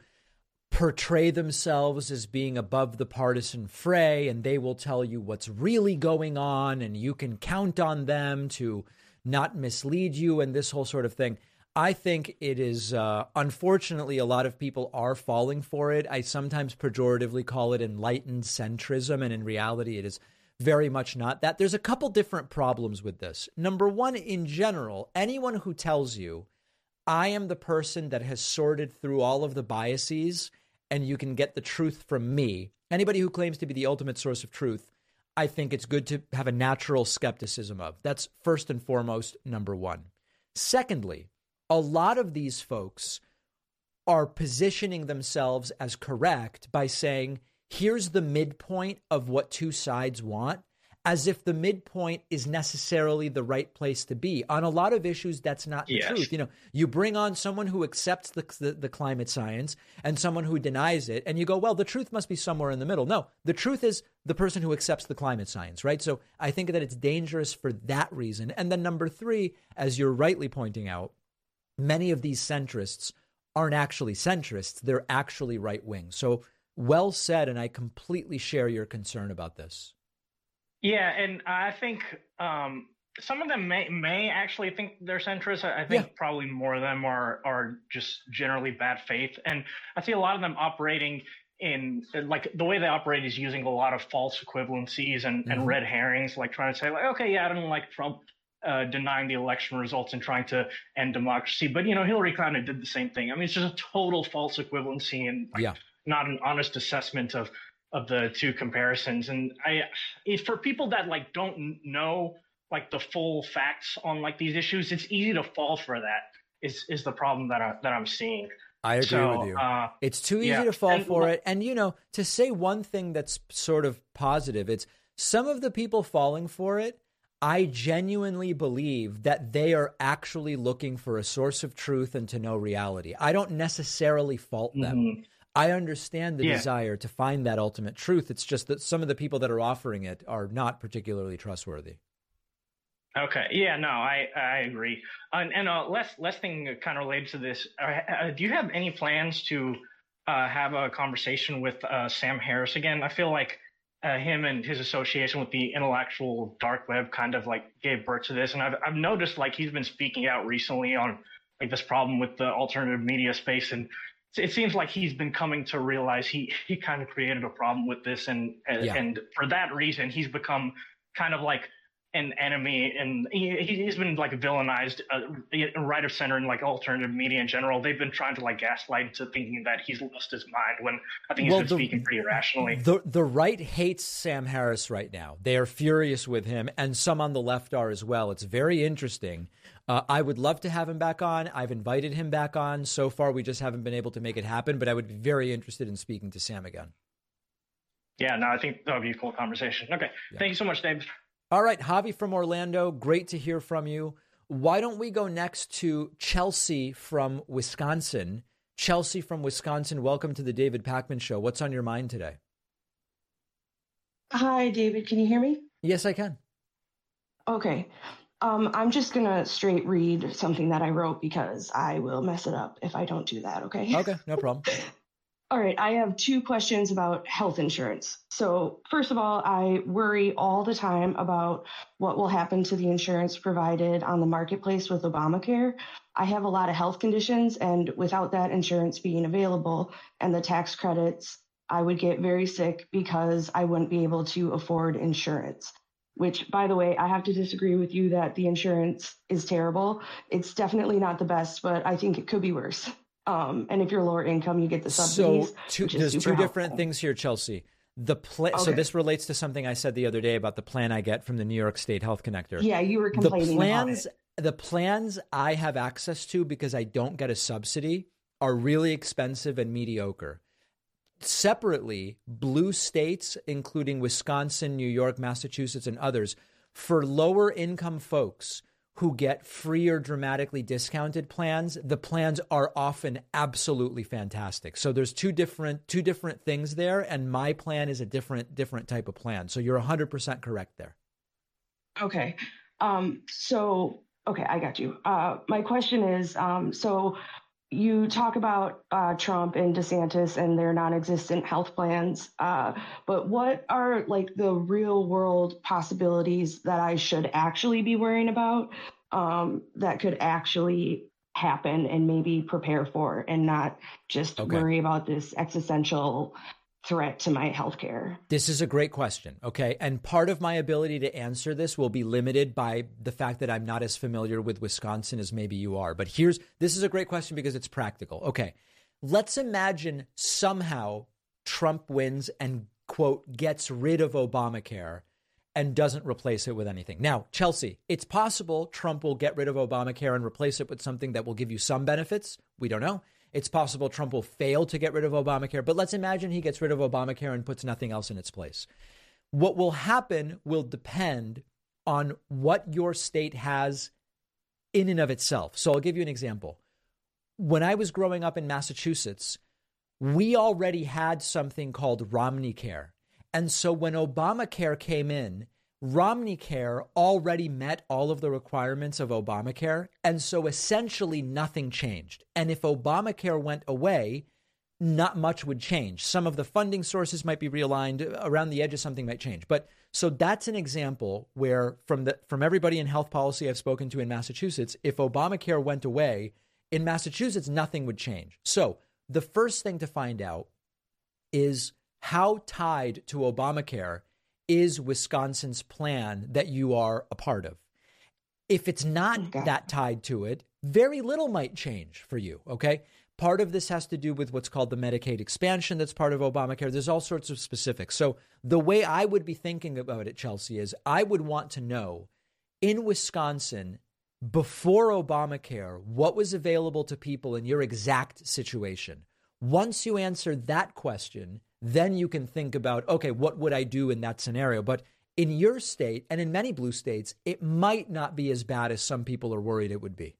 portray themselves as being above the partisan fray, and they will tell you what's really going on, and you can count on them to not mislead you and this whole sort of thing. I think it is, uh, unfortunately, a lot of people are falling for it. I sometimes pejoratively call it enlightened centrism, and in reality, it is very much not that. There's a couple different problems with this. Number one, in general, anyone who tells you, I am the person that has sorted through all of the biases and you can get the truth from me, anybody who claims to be the ultimate source of truth, I think it's good to have a natural skepticism of. That's first and foremost, number one. Secondly, a lot of these folks are positioning themselves as correct by saying, here's the midpoint of what two sides want, as if the midpoint is necessarily the right place to be. On a lot of issues, that's not the yes. truth. You know, you bring on someone who accepts the, the the climate science and someone who denies it, and you go, well, the truth must be somewhere in the middle. No, the truth is the person who accepts the climate science, right? So I think that it's dangerous for that reason. And then number three, as you're rightly pointing out, many of these centrists aren't actually centrists. They're actually right-wing. So well said, and I completely share your concern about this. Yeah, and I think um, some of them may may actually think they're centrist. I think yeah. probably more of them are are just generally bad faith. And I see a lot of them operating in, like, the way they operate is using a lot of false equivalencies and, mm-hmm. and red herrings, like trying to say, like, okay, yeah, I don't like Trump uh, denying the election results and trying to end democracy. But, you know, Hillary Clinton did the same thing. I mean, it's just a total false equivalency and like, yeah. not an honest assessment of of the two comparisons. And I, if for people that like don't know like the full facts on like these issues, it's easy to fall for that is, is the problem that I, that I'm seeing. I agree so, with you. Uh, it's too easy yeah. to fall and, for it. And, you know, to say one thing that's sort of positive, it's some of the people falling for it, I genuinely believe that they are actually looking for a source of truth and to know reality. I don't necessarily fault them. Mm-hmm. I understand the yeah. desire to find that ultimate truth. It's just that some of the people that are offering it are not particularly trustworthy. Okay. Yeah, no, I, I agree. And, and uh, last, last thing kind of related to this, uh, do you have any plans to uh, have a conversation with uh, Sam Harris again? I feel like uh, him and his association with the intellectual dark web kind of like gave birth to this. And I've, I've noticed like he's been speaking out recently on like this problem with the alternative media space, and it seems like he's been coming to realize he, he kind of created a problem with this. And, yeah. and for that reason, he's become kind of like an enemy. And he, he's been like villainized uh, right of center and like alternative media in general. They've been trying to like gaslight to thinking that he's lost his mind when I think he's well, been the, speaking pretty rationally. The, the right hates Sam Harris right now. They are furious with him, and some on the left are as well. It's very interesting. Uh, I would love to have him back on. I've invited him back on. So far, we just haven't been able to make it happen, but I would be very interested in speaking to Sam again. Yeah, no, I think that would be a cool conversation. Okay. Yeah. Thank you so much, Dave. All right. Javi from Orlando. Great to hear from you. Why don't we go next to Chelsea from Wisconsin? Chelsea from Wisconsin, welcome to the David Pakman Show. What's on your mind today? Hi, David. Can you hear me? Yes, I can. Okay. Um, I'm just going to straight read something that I wrote because I will mess it up if I don't do that, okay? Okay, no problem. All right, I have two questions about health insurance. So first of all, I worry all the time about what will happen to the insurance provided on the marketplace with Obamacare. I have a lot of health conditions, and without that insurance being available and the tax credits, I would get very sick because I wouldn't be able to afford insurance. Which, by the way, I have to disagree with you that the insurance is terrible. It's definitely not the best, but I think it could be worse. Um, and if you're lower income, you get the subsidies. So two, there's two helpful. different things here, Chelsea. The pla- okay. So this relates to something I said the other day about the plan I get from the New York State Health Connector. Yeah, you were complaining the plans, about it. The plans I have access to because I don't get a subsidy are really expensive and mediocre. Separately, blue states, including Wisconsin, New York, Massachusetts, and others, for lower income folks who get free or dramatically discounted plans, the plans are often absolutely fantastic. So there's two different two different things there, and my plan is a different different type of plan. So you're one hundred percent correct there. Okay. Um, so, okay, I got you. Uh, my question is, um, so you talk about uh, Trump and DeSantis and their non-existent health plans, uh, but what are like the real world possibilities that I should actually be worrying about um, that could actually happen and maybe prepare for and not just Okay. worry about this existential threat to my healthcare? This is a great question. Okay. And part of my ability to answer this will be limited by the fact that I'm not as familiar with Wisconsin as maybe you are. But here's this is a great question because it's practical. Okay. Let's imagine somehow Trump wins and, quote, gets rid of Obamacare and doesn't replace it with anything. Now, Chelsea, it's possible Trump will get rid of Obamacare and replace it with something that will give you some benefits. We don't know. It's possible Trump will fail to get rid of Obamacare, but let's imagine he gets rid of Obamacare and puts nothing else in its place. What will happen will depend on what your state has in and of itself. So I'll give you an example. When I was growing up in Massachusetts, we already had something called Romney Care. And so when Obamacare came in, Romney Care already met all of the requirements of Obamacare. And so essentially nothing changed. And if Obamacare went away, not much would change. Some of the funding sources might be realigned. Around the edges, something might change. But so that's an example where from the from everybody in health policy I've spoken to in Massachusetts, if Obamacare went away, in Massachusetts, nothing would change. So the first thing to find out is how tied to Obamacare is Wisconsin's plan that you are a part of. If it's not okay. that tied to it, very little might change for you, okay? Part of this has to do with what's called the Medicaid expansion that's part of Obamacare. There's all sorts of specifics. So the way I would be thinking about it, Chelsea, is I would want to know in Wisconsin, before Obamacare, what was available to people in your exact situation. Once you answer that question, then you can think about, okay, what would I do in that scenario? But in your state and in many blue states, it might not be as bad as some people are worried it would be.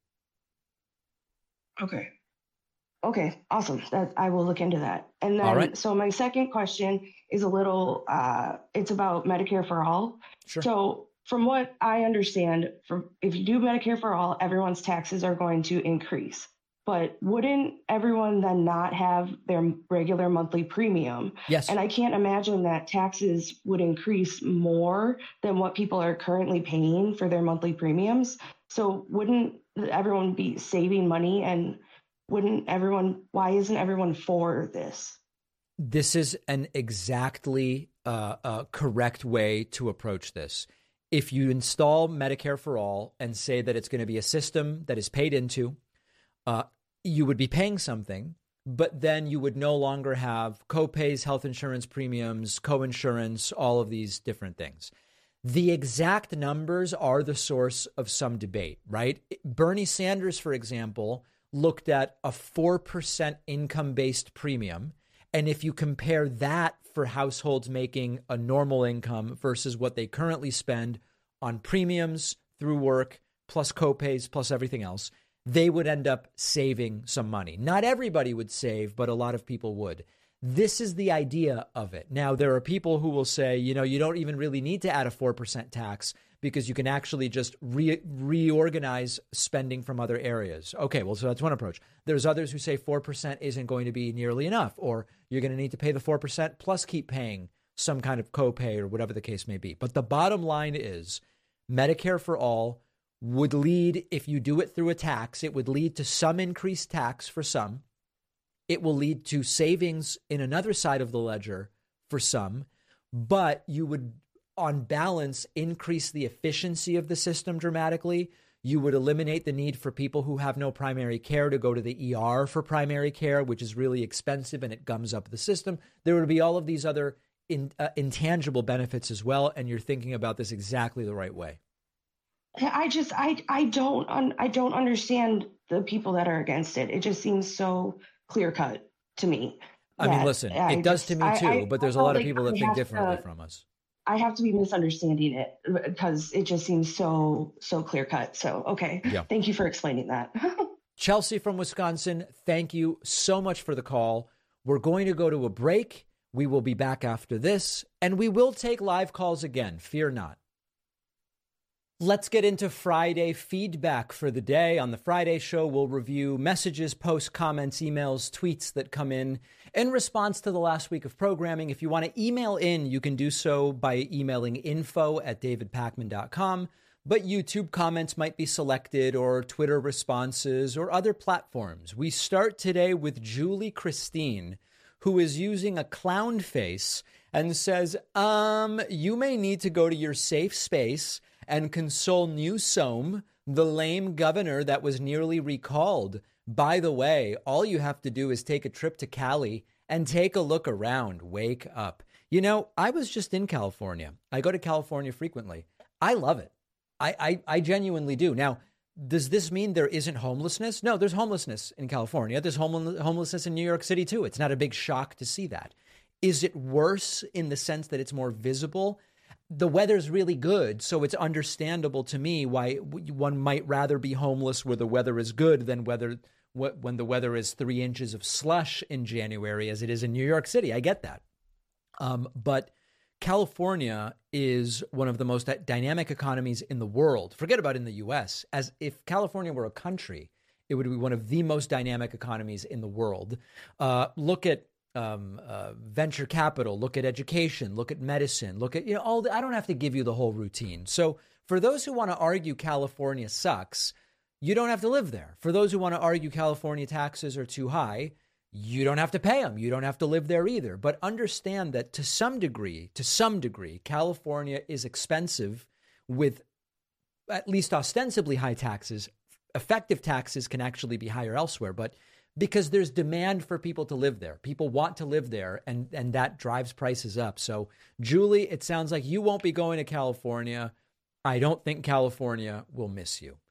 Okay. Okay, awesome. That, I will look into that. And then, all right. So my second question is a little, uh, it's about Medicare for all. Sure. So from what I understand, from, if you do Medicare for all, everyone's taxes are going to increase. But wouldn't everyone then not have their regular monthly premium? Yes. And I can't imagine that taxes would increase more than what people are currently paying for their monthly premiums. So wouldn't everyone be saving money? And wouldn't everyone, why isn't everyone for this? This is an exactly uh, uh, correct way to approach this. If you install Medicare for all and say that it's going to be a system that is paid into, uh, you would be paying something, but then you would no longer have co-pays, health insurance premiums, co-insurance, all of these different things. The exact numbers are the source of some debate, right? Bernie Sanders, for example, looked at a four percent income-based premium And if you compare that for households making a normal income versus what they currently spend on premiums through work, plus copays, plus everything else, they would end up saving some money. Not everybody would save, but a lot of people would. This is the idea of it. Now, there are people who will say, you know, you don't even really need to add a four percent tax because you can actually just re- reorganize spending from other areas. Okay, well, so that's one approach. There's others who say four percent isn't going to be nearly enough, or you're going to need to pay the four percent plus keep paying some kind of copay or whatever the case may be. But the bottom line is Medicare for all would lead, if you do it through a tax, it would lead to some increased tax for some. It will lead to savings in another side of the ledger for some, but you would, on balance, increase the efficiency of the system dramatically. You would eliminate the need for people who have no primary care to go to the E R for primary care, which is really expensive and it gums up the system. There would be all of these other in, uh, intangible benefits as well, and you're thinking about this exactly the right way. I just, I, I don't, un, I don't understand the people that are against it. It just seems so clear cut to me. I mean, listen, I it does just, to me too, I, I, but there's I a lot like of people that I think have differently to, from us. I have to be misunderstanding it because it just seems so, so clear cut. So, okay. Yeah. Thank you for explaining that. Chelsea from Wisconsin, thank you so much for the call. We're going to go to a break. We will be back after this, and we will take live calls again. Fear not. Let's get into Friday feedback for the day. On the Friday show, we'll review messages, posts, comments, emails, tweets that come in in response to the last week of programming. If you want to email in, you can do so by emailing info at david pakman dot com. But YouTube comments might be selected, or Twitter responses, or other platforms. We start today with Julie Christine, who is using a clown face and says, um, you may need to go to your safe space and console Newsom, the lame governor that was nearly recalled. By the way, all you have to do is take a trip to Cali and take a look around. Wake up. You know, I was just in California. I go to California frequently. I love it. I, I, I genuinely do. Now, does this mean there isn't homelessness? No, there's homelessness in California. There's home, homelessness in New York City, too. It's not a big shock to see that. Is it worse in the sense that it's more visible? The weather's really good, so it's understandable to me why one might rather be homeless where the weather is good than whether when the weather is three inches of slush in January, as it is in New York City. I get that. Um, but California is one of the most dynamic economies in the world. Forget about in the U S. As if California were a country, it would be one of the most dynamic economies in the world. Uh, look at Um, uh, venture capital, look at education, look at medicine, look at, you know, all the, I don't have to give you the whole routine. So for those who want to argue California sucks, you don't have to live there. For those who want to argue California taxes are too high, you don't have to pay them. You don't have to live there either. But understand that to some degree, to some degree, California is expensive with at least ostensibly high taxes. Effective taxes can actually be higher elsewhere, but because there's demand for people to live there. People want to live there, and, and that drives prices up. So, Julie, it sounds like you won't be going to California. I don't think California will miss you.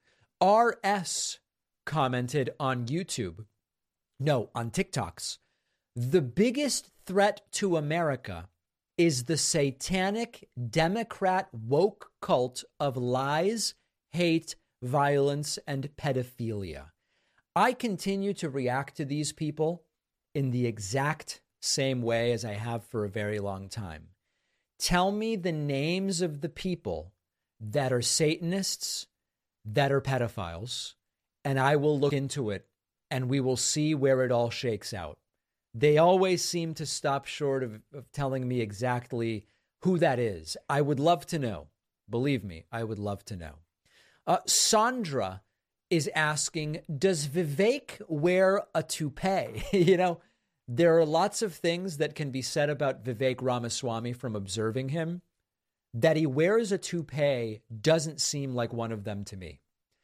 R S commented on YouTube. No, on TikToks. The biggest threat to America is the satanic Democrat woke cult of lies, hate, violence, and pedophilia. I continue to react to these people in the exact same way as I have for a very long time. Tell me the names of the people that are Satanists, that are pedophiles, and I will look into it, and we will see where it all shakes out. They always seem to stop short of, of telling me exactly who that is. I would love to know. Believe me, I would love to know. Uh, Sandra is asking, does Vivek wear a toupee? You know, there are lots of things that can be said about Vivek Ramaswamy from observing him. That he wears a toupee doesn't seem like one of them to me.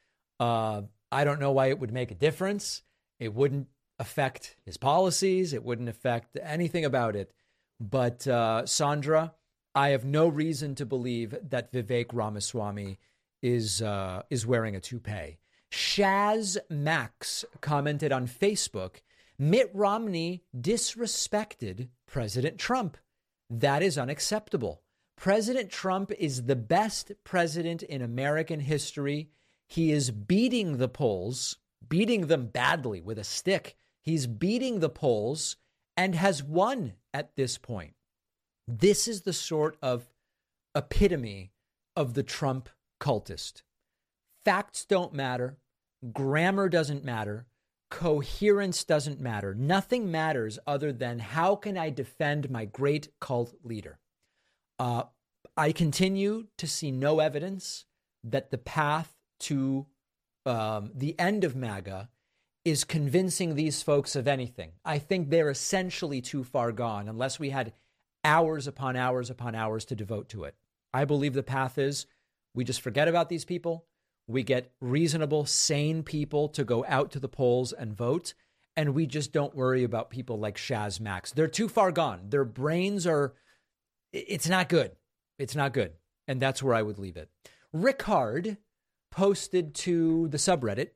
Uh, I don't know why it would make a difference. It wouldn't affect his policies. It wouldn't affect anything about it. But uh, Sandra, I have no reason to believe that Vivek Ramaswamy is uh, is wearing a toupee. Shaz Max commented on Facebook Mitt Romney disrespected President Trump. That is unacceptable. President Trump is the best president in American history. He is beating the polls, beating them badly with a stick. He's beating the polls and has won at this point. This is the sort of epitome of the Trump cultist. Facts don't matter. Grammar doesn't matter. Coherence doesn't matter. Nothing matters other than how can I defend my great cult leader? Uh, I continue to see no evidence that the path to um, the end of MAGA is convincing these folks of anything. I think they're essentially too far gone unless we had hours upon hours upon hours to devote to it. I believe the path is we just forget about these people. We get reasonable, sane people to go out to the polls and vote. And we just don't worry about people like Shaz Max. They're too far gone. Their brains are, it's not good. It's not good. And that's where I would leave it. Rickard posted to the subreddit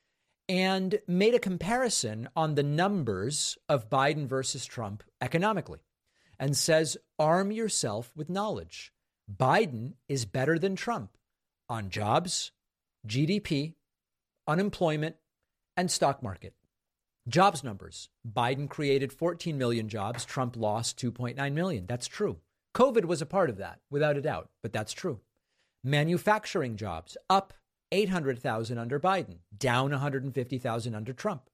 and made a comparison on the numbers of Biden versus Trump economically and says, arm yourself with knowledge. Biden is better than Trump on jobs, G D P, unemployment, and stock market. Jobs numbers. Biden created fourteen million jobs. Trump lost two point nine million. That's true. COVID was a part of that, without a doubt, but that's true. Manufacturing jobs up eight hundred thousand under Biden, down one hundred fifty thousand under Trump.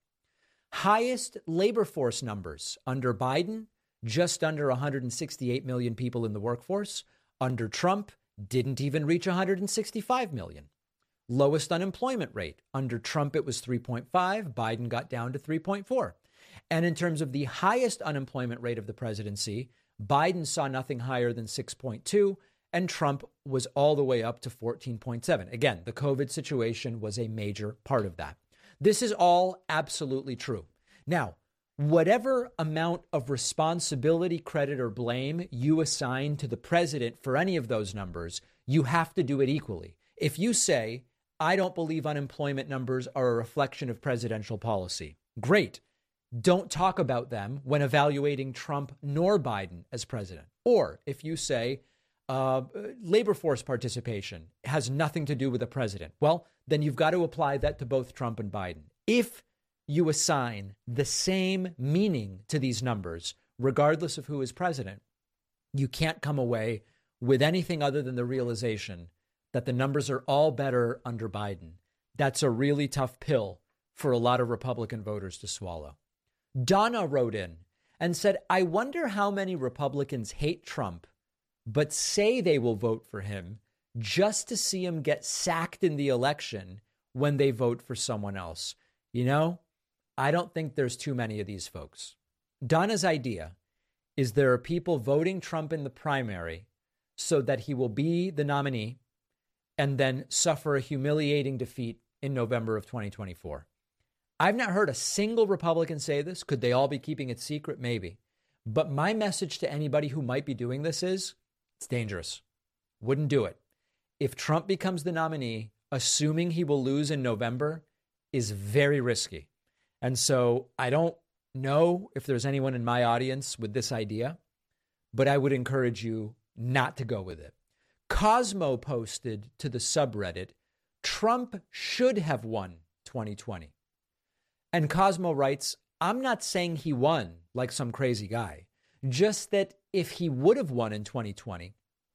Highest labor force numbers under Biden, just under one hundred sixty-eight million people in the workforce. Under Trump, didn't even reach one hundred sixty-five million. Lowest unemployment rate. Under Trump, it was three point five. Biden got down to three point four. And in terms of the highest unemployment rate of the presidency, Biden saw nothing higher than six point two, and Trump was all the way up to fourteen point seven. Again, the COVID situation was a major part of that. This is all absolutely true. Now, whatever amount of responsibility, credit, or blame you assign to the president for any of those numbers, you have to do it equally. If you say, I don't believe unemployment numbers are a reflection of presidential policy, great. Don't talk about them when evaluating Trump nor Biden as president. Or if you say uh, labor force participation has nothing to do with the president, well, then you've got to apply that to both Trump and Biden. If you assign the same meaning to these numbers, regardless of who is president, you can't come away with anything other than the realization that the numbers are all better under Biden. That's a really tough pill for a lot of Republican voters to swallow. Donna wrote in and said, I wonder how many Republicans hate Trump, but say they will vote for him just to see him get sacked in the election when they vote for someone else. You know, I don't think there's too many of these folks. Donna's idea is there are people voting Trump in the primary so that he will be the nominee and then suffer a humiliating defeat in November of twenty twenty-four. I've not heard a single Republican say this. Could they all be keeping it secret? Maybe. But my message to anybody who might be doing this is it's dangerous. Wouldn't do it. If Trump becomes the nominee, assuming he will lose in November is very risky. And so I don't know if there's anyone in my audience with this idea, but I would encourage you not to go with it. Cosmo posted to the subreddit, Trump should have won twenty twenty. And Cosmo writes, I'm not saying he won like some crazy guy, just that if he would have won in twenty twenty,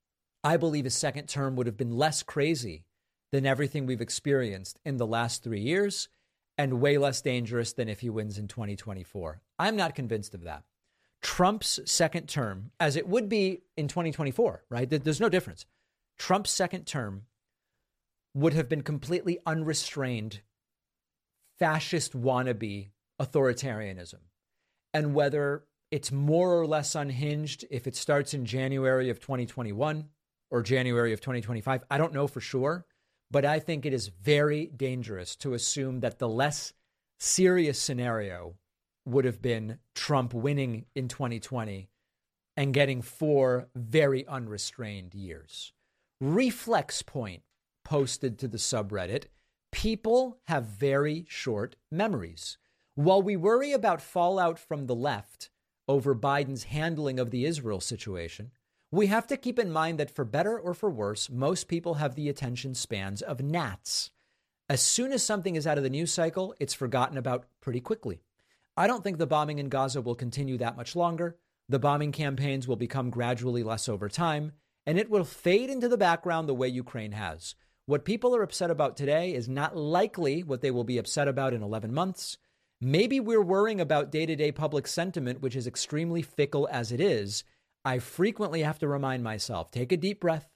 I believe his second term would have been less crazy than everything we've experienced in the last three years and way less dangerous than if he wins in twenty twenty-four. I'm not convinced of that. Trump's second term, as it would be in twenty twenty-four, right? There's no difference. Trump's second term would have been completely unrestrained fascist wannabe authoritarianism. And whether it's more or less unhinged, if it starts in January of twenty twenty-one or January of twenty twenty-five, I don't know for sure, but I think it is very dangerous to assume that the less serious scenario would have been Trump winning in twenty twenty and getting four very unrestrained years. Reflex Point posted to the subreddit, people have very short memories. While we worry about fallout from the left over Biden's handling of the Israel situation, we have to keep in mind that for better or for worse, most people have the attention spans of gnats. As soon as something is out of the news cycle, it's forgotten about pretty quickly. I don't think the bombing in Gaza will continue that much longer. The bombing campaigns will become gradually less over time, and it will fade into the background the way Ukraine has. What people are upset about today is not likely what they will be upset about in eleven months. Maybe we're worrying about day-to-day public sentiment, which is extremely fickle as it is. I frequently have to remind myself, take a deep breath,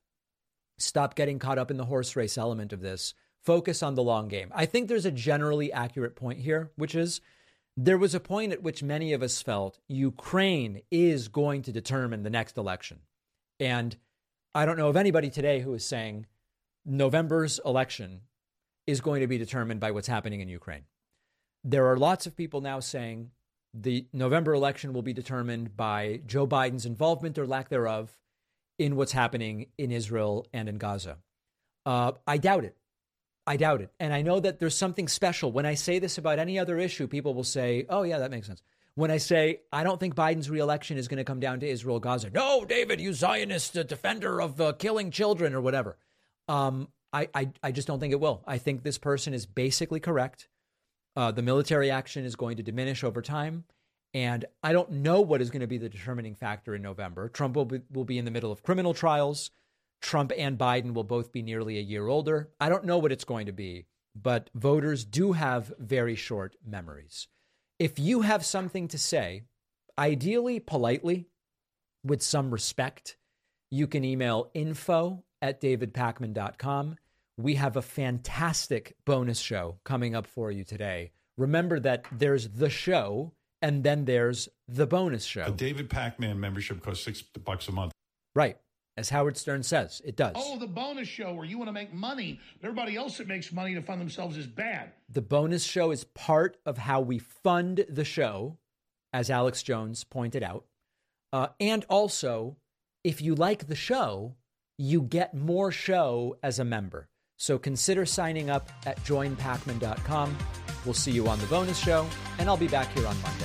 stop getting caught up in the horse race element of this, focus on the long game. I think there's a generally accurate point here, which is there was a point at which many of us felt Ukraine is going to determine the next election. And I don't know of anybody today who is saying November's election is going to be determined by what's happening in Ukraine. There are lots of people now saying the November election will be determined by Joe Biden's involvement or lack thereof in what's happening in Israel and in Gaza. Uh, I doubt it. I doubt it. And I know that there's something special. When I say this about any other issue, people will say, oh, yeah, that makes sense. When I say I don't think Biden's reelection is going to come down to Israel, Gaza. No, David, you Zionist uh, defender of uh, killing children or whatever. Um, I, I, I just don't think it will. I think this person is basically correct. Uh, the military action is going to diminish over time. And I don't know what is going to be the determining factor in November. Trump will be, will be in the middle of criminal trials. Trump and Biden will both be nearly a year older. I don't know what it's going to be, but voters do have very short memories. If you have something to say, ideally politely, with some respect, you can email info at david pakman dot com. We have a fantastic bonus show coming up for you today. Remember that there's the show and then there's the bonus show. A David Pakman membership costs six bucks a month. Right. As Howard Stern says, it does. Oh, the bonus show where you want to make money, but everybody else that makes money to fund themselves is bad. The bonus show is part of how we fund the show, as Alex Jones pointed out. Uh, and also, if you like the show, you get more show as a member. So consider signing up at join pakman dot com. We'll see you on the bonus show, and I'll be back here on Monday.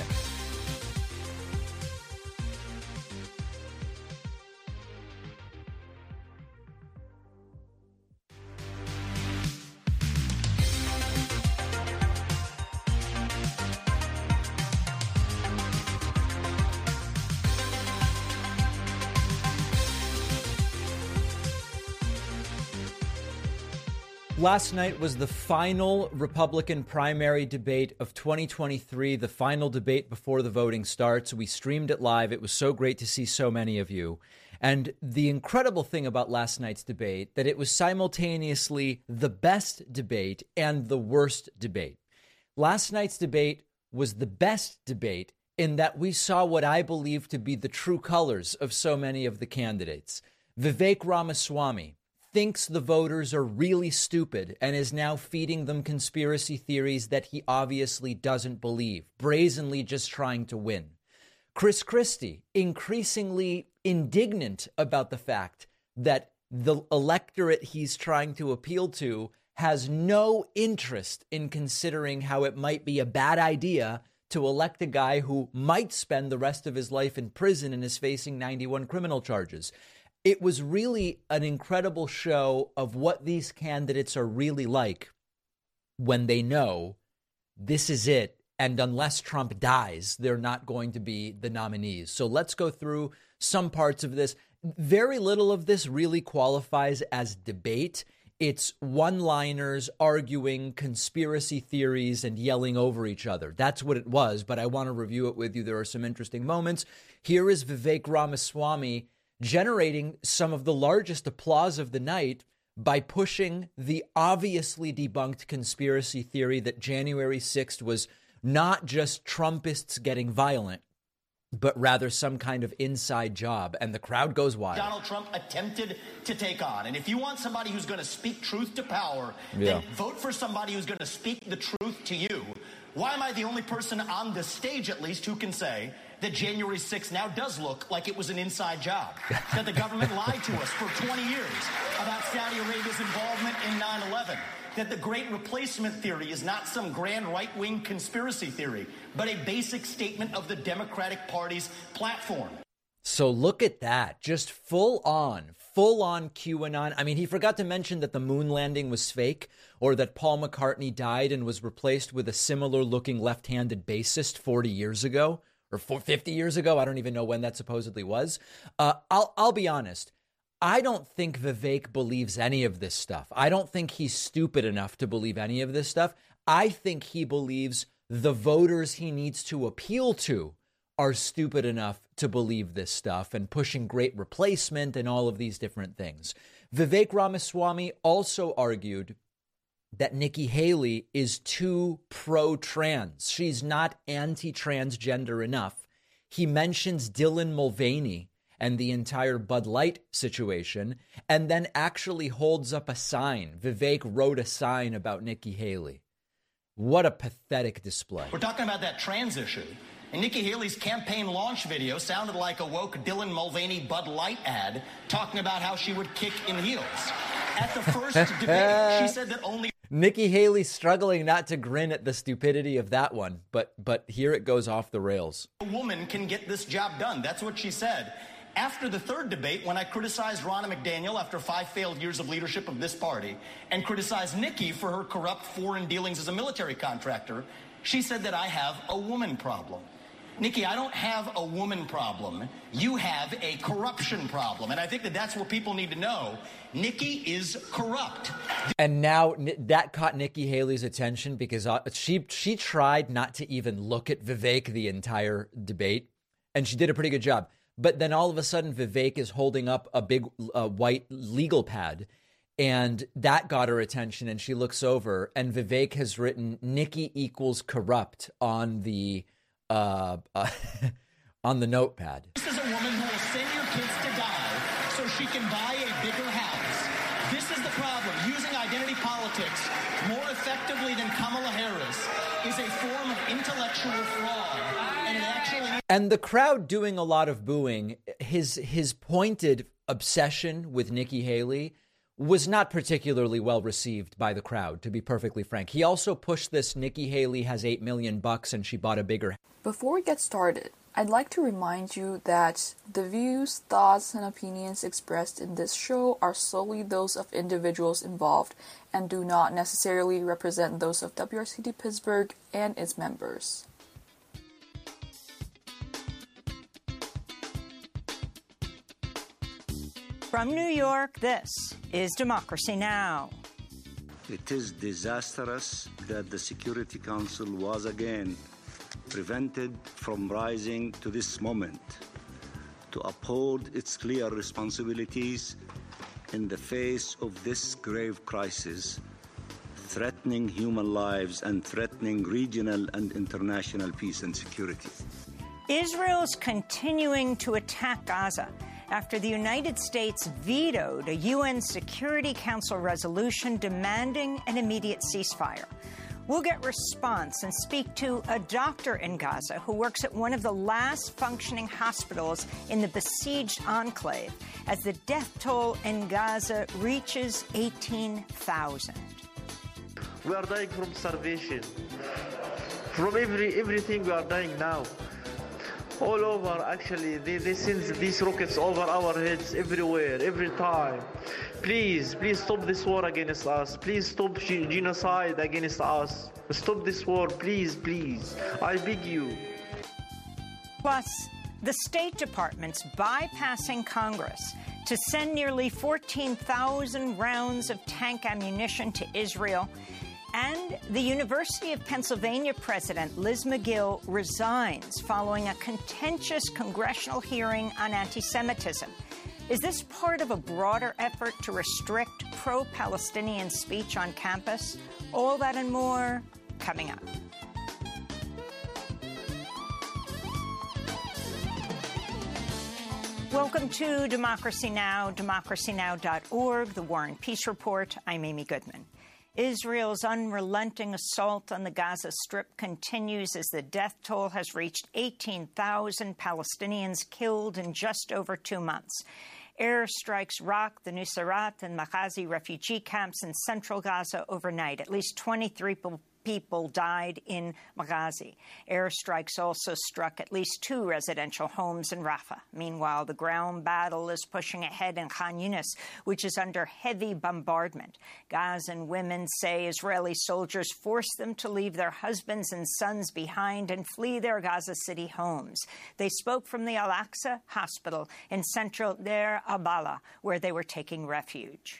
Last night was the final Republican primary debate of twenty twenty-three, the final debate before the voting starts. We streamed it live. It was so great to see so many of you. And the incredible thing about last night's debate, that it was simultaneously the best debate and the worst debate. Last night's debate was the best debate in that we saw what I believe to be the true colors of so many of the candidates. Vivek Ramaswamy thinks the voters are really stupid and is now feeding them conspiracy theories that he obviously doesn't believe, brazenly just trying to win. Chris Christie, increasingly indignant about the fact that the electorate he's trying to appeal to has no interest in considering how it might be a bad idea to elect a guy who might spend the rest of his life in prison and is facing ninety-one criminal charges. It was really an incredible show of what these candidates are really like when they know this is it. And unless Trump dies, they're not going to be the nominees. So let's go through some parts of this. Very little of this really qualifies as debate. It's one-liners arguing conspiracy theories and yelling over each other. That's what it was, but I want to review it with you. There are some interesting moments. Here is Vivek Ramaswamy generating some of the largest applause of the night by pushing the obviously debunked conspiracy theory that January sixth was not just Trumpists getting violent, but rather some kind of inside job. And the crowd goes wild. Donald Trump attempted to take on. And if you want somebody who's going to speak truth to power, yeah. then vote for somebody who's going to speak the truth to you. why am I the only person on the stage, at least, who can say that January sixth now does look like it was an inside job? That the government lied to us for twenty years about Saudi Arabia's involvement in nine eleven? That the Great Replacement theory is not some grand right-wing conspiracy theory, but a basic statement of the Democratic Party's platform? So look at that. Just full on, full on QAnon. I mean, he forgot to mention that the moon landing was fake, or that Paul McCartney died and was replaced with a similar looking left-handed bassist forty years ago, or fifty years ago. I don't even know when that supposedly was. Uh, I'll, I'll be honest. I don't think Vivek believes any of this stuff. I don't think he's stupid enough to believe any of this stuff. I think he believes the voters he needs to appeal to are stupid enough to believe this stuff and pushing great replacement and all of these different things. Vivek Ramaswamy also argued that Nikki Haley is too pro-trans. She's not anti-transgender enough. He mentions Dylan Mulvaney and the entire Bud Light situation, and then actually holds up a sign. Vivek wrote a sign about Nikki Haley. What a pathetic display. We're talking about that trans issue. And Nikki Haley's campaign launch video sounded like a woke Dylan Mulvaney Bud Light ad talking about how she would kick in heels. At the first debate, she said that only... Nikki Haley struggling not to grin at the stupidity of that one, but but here it goes off the rails. A woman can get this job done. That's what she said. After the third debate, when I criticized Ronna McDaniel after five failed years of leadership of this party and criticized Nikki for her corrupt foreign dealings as a military contractor, she said that I have a woman problem. Nikki, I don't have a woman problem. You have a corruption problem. And I think that that's what people need to know. Nikki is corrupt. And now that caught Nikki Haley's attention because she she tried not to even look at Vivek the entire debate, and she did a pretty good job. But then all of a sudden, Vivek is holding up a big uh, white legal pad, and that got her attention, and she looks over, and Vivek has written Nikki equals corrupt on the uh, uh, on the notepad. This is a woman who will send your kids to die so she can buy a bigger house. This is the problem. Using identity politics more effectively than Kamala Harris is a form of intellectual fraud, and it actually... And the crowd doing a lot of booing, his his pointed obsession with Nikki Haley was not particularly well received by the crowd, to be perfectly frank. He also pushed this Nikki Haley has eight million bucks and she bought a bigger. Before we get started, I'd like to remind you that the views, thoughts, and opinions expressed in this show are solely those of individuals involved and do not necessarily represent those of W R C T Pittsburgh and its members. From New York, this is Democracy Now! It is disastrous that the Security Council was again prevented from rising to this moment to uphold its clear responsibilities in the face of this grave crisis, threatening human lives and threatening regional and international peace and security. Israel is continuing to attack Gaza after the United States vetoed a U N Security Council resolution demanding an immediate ceasefire. We'll get response and speak to a doctor in Gaza who works at one of the last functioning hospitals in the besieged enclave as the death toll in Gaza reaches eighteen thousand. We are dying from starvation. From every everything we are dying now. All over, actually, they, they send these rockets over our heads everywhere, every time. Please, please stop this war against us. Please stop genocide against us. Stop this war, please, please. I beg you. Plus, the State Department's bypassing Congress to send nearly fourteen thousand rounds of tank ammunition to Israel. And the University of Pennsylvania president, Liz Magill, resigns following a contentious congressional hearing on anti-Semitism. Is this part of a broader effort to restrict pro-Palestinian speech on campus? All that and more coming up. Welcome to Democracy Now!, democracy now dot org, the War and Peace Report. I'm Amy Goodman. Israel's unrelenting assault on the Gaza Strip continues as the death toll has reached eighteen thousand Palestinians killed in just over two months. Airstrikes rocked the Nuseirat and Maghazi refugee camps in central Gaza overnight. At least twenty-three people people died in Maghazi. Airstrikes also struck at least two residential homes in Rafah. Meanwhile, the ground battle is pushing ahead in Khan Yunis, which is under heavy bombardment. Gazan women say Israeli soldiers forced them to leave their husbands and sons behind and flee their Gaza City homes. They spoke from the Al-Aqsa Hospital in central Deir al-Balah, where they were taking refuge.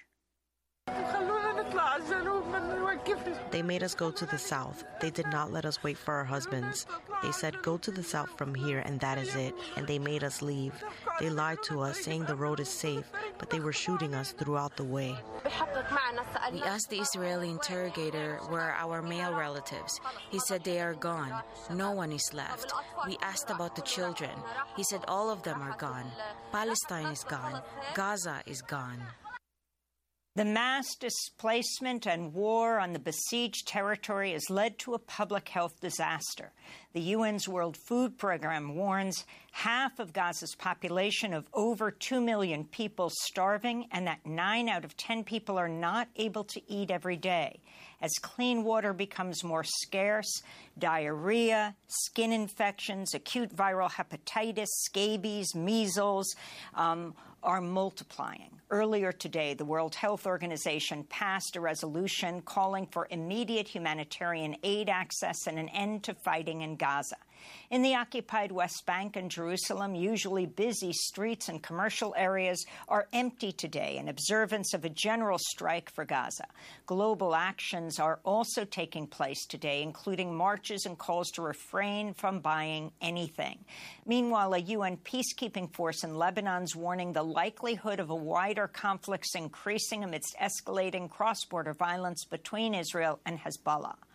They made us go to the south. They did not let us wait for our husbands. They said, go to the south from here, and that is it. And they made us leave. They lied to us, saying the road is safe, but they were shooting us throughout the way. We asked the Israeli interrogator where are our male relatives. He said they are gone. No one is left. We asked about the children. He said all of them are gone. Palestine is gone. Gaza is gone. The mass displacement and war on the besieged territory has led to a public health disaster. The U N's World Food Program warns half of Gaza's population of over two million people starving, and that nine out of ten people are not able to eat every day. As clean water becomes more scarce, diarrhea, skin infections, acute viral hepatitis, scabies, measles, um, are multiplying. Earlier today, the World Health Organization passed a resolution calling for immediate humanitarian aid access and an end to fighting in Gaza. In the occupied West Bank and Jerusalem, usually busy streets and commercial areas are empty today in observance of a general strike for Gaza. Global actions are also taking place today, including marches and calls to refrain from buying anything. Meanwhile, a U N peacekeeping force in Lebanon is warning the likelihood of a wider conflict increasing amidst escalating cross-border violence between Israel and Hezbollah.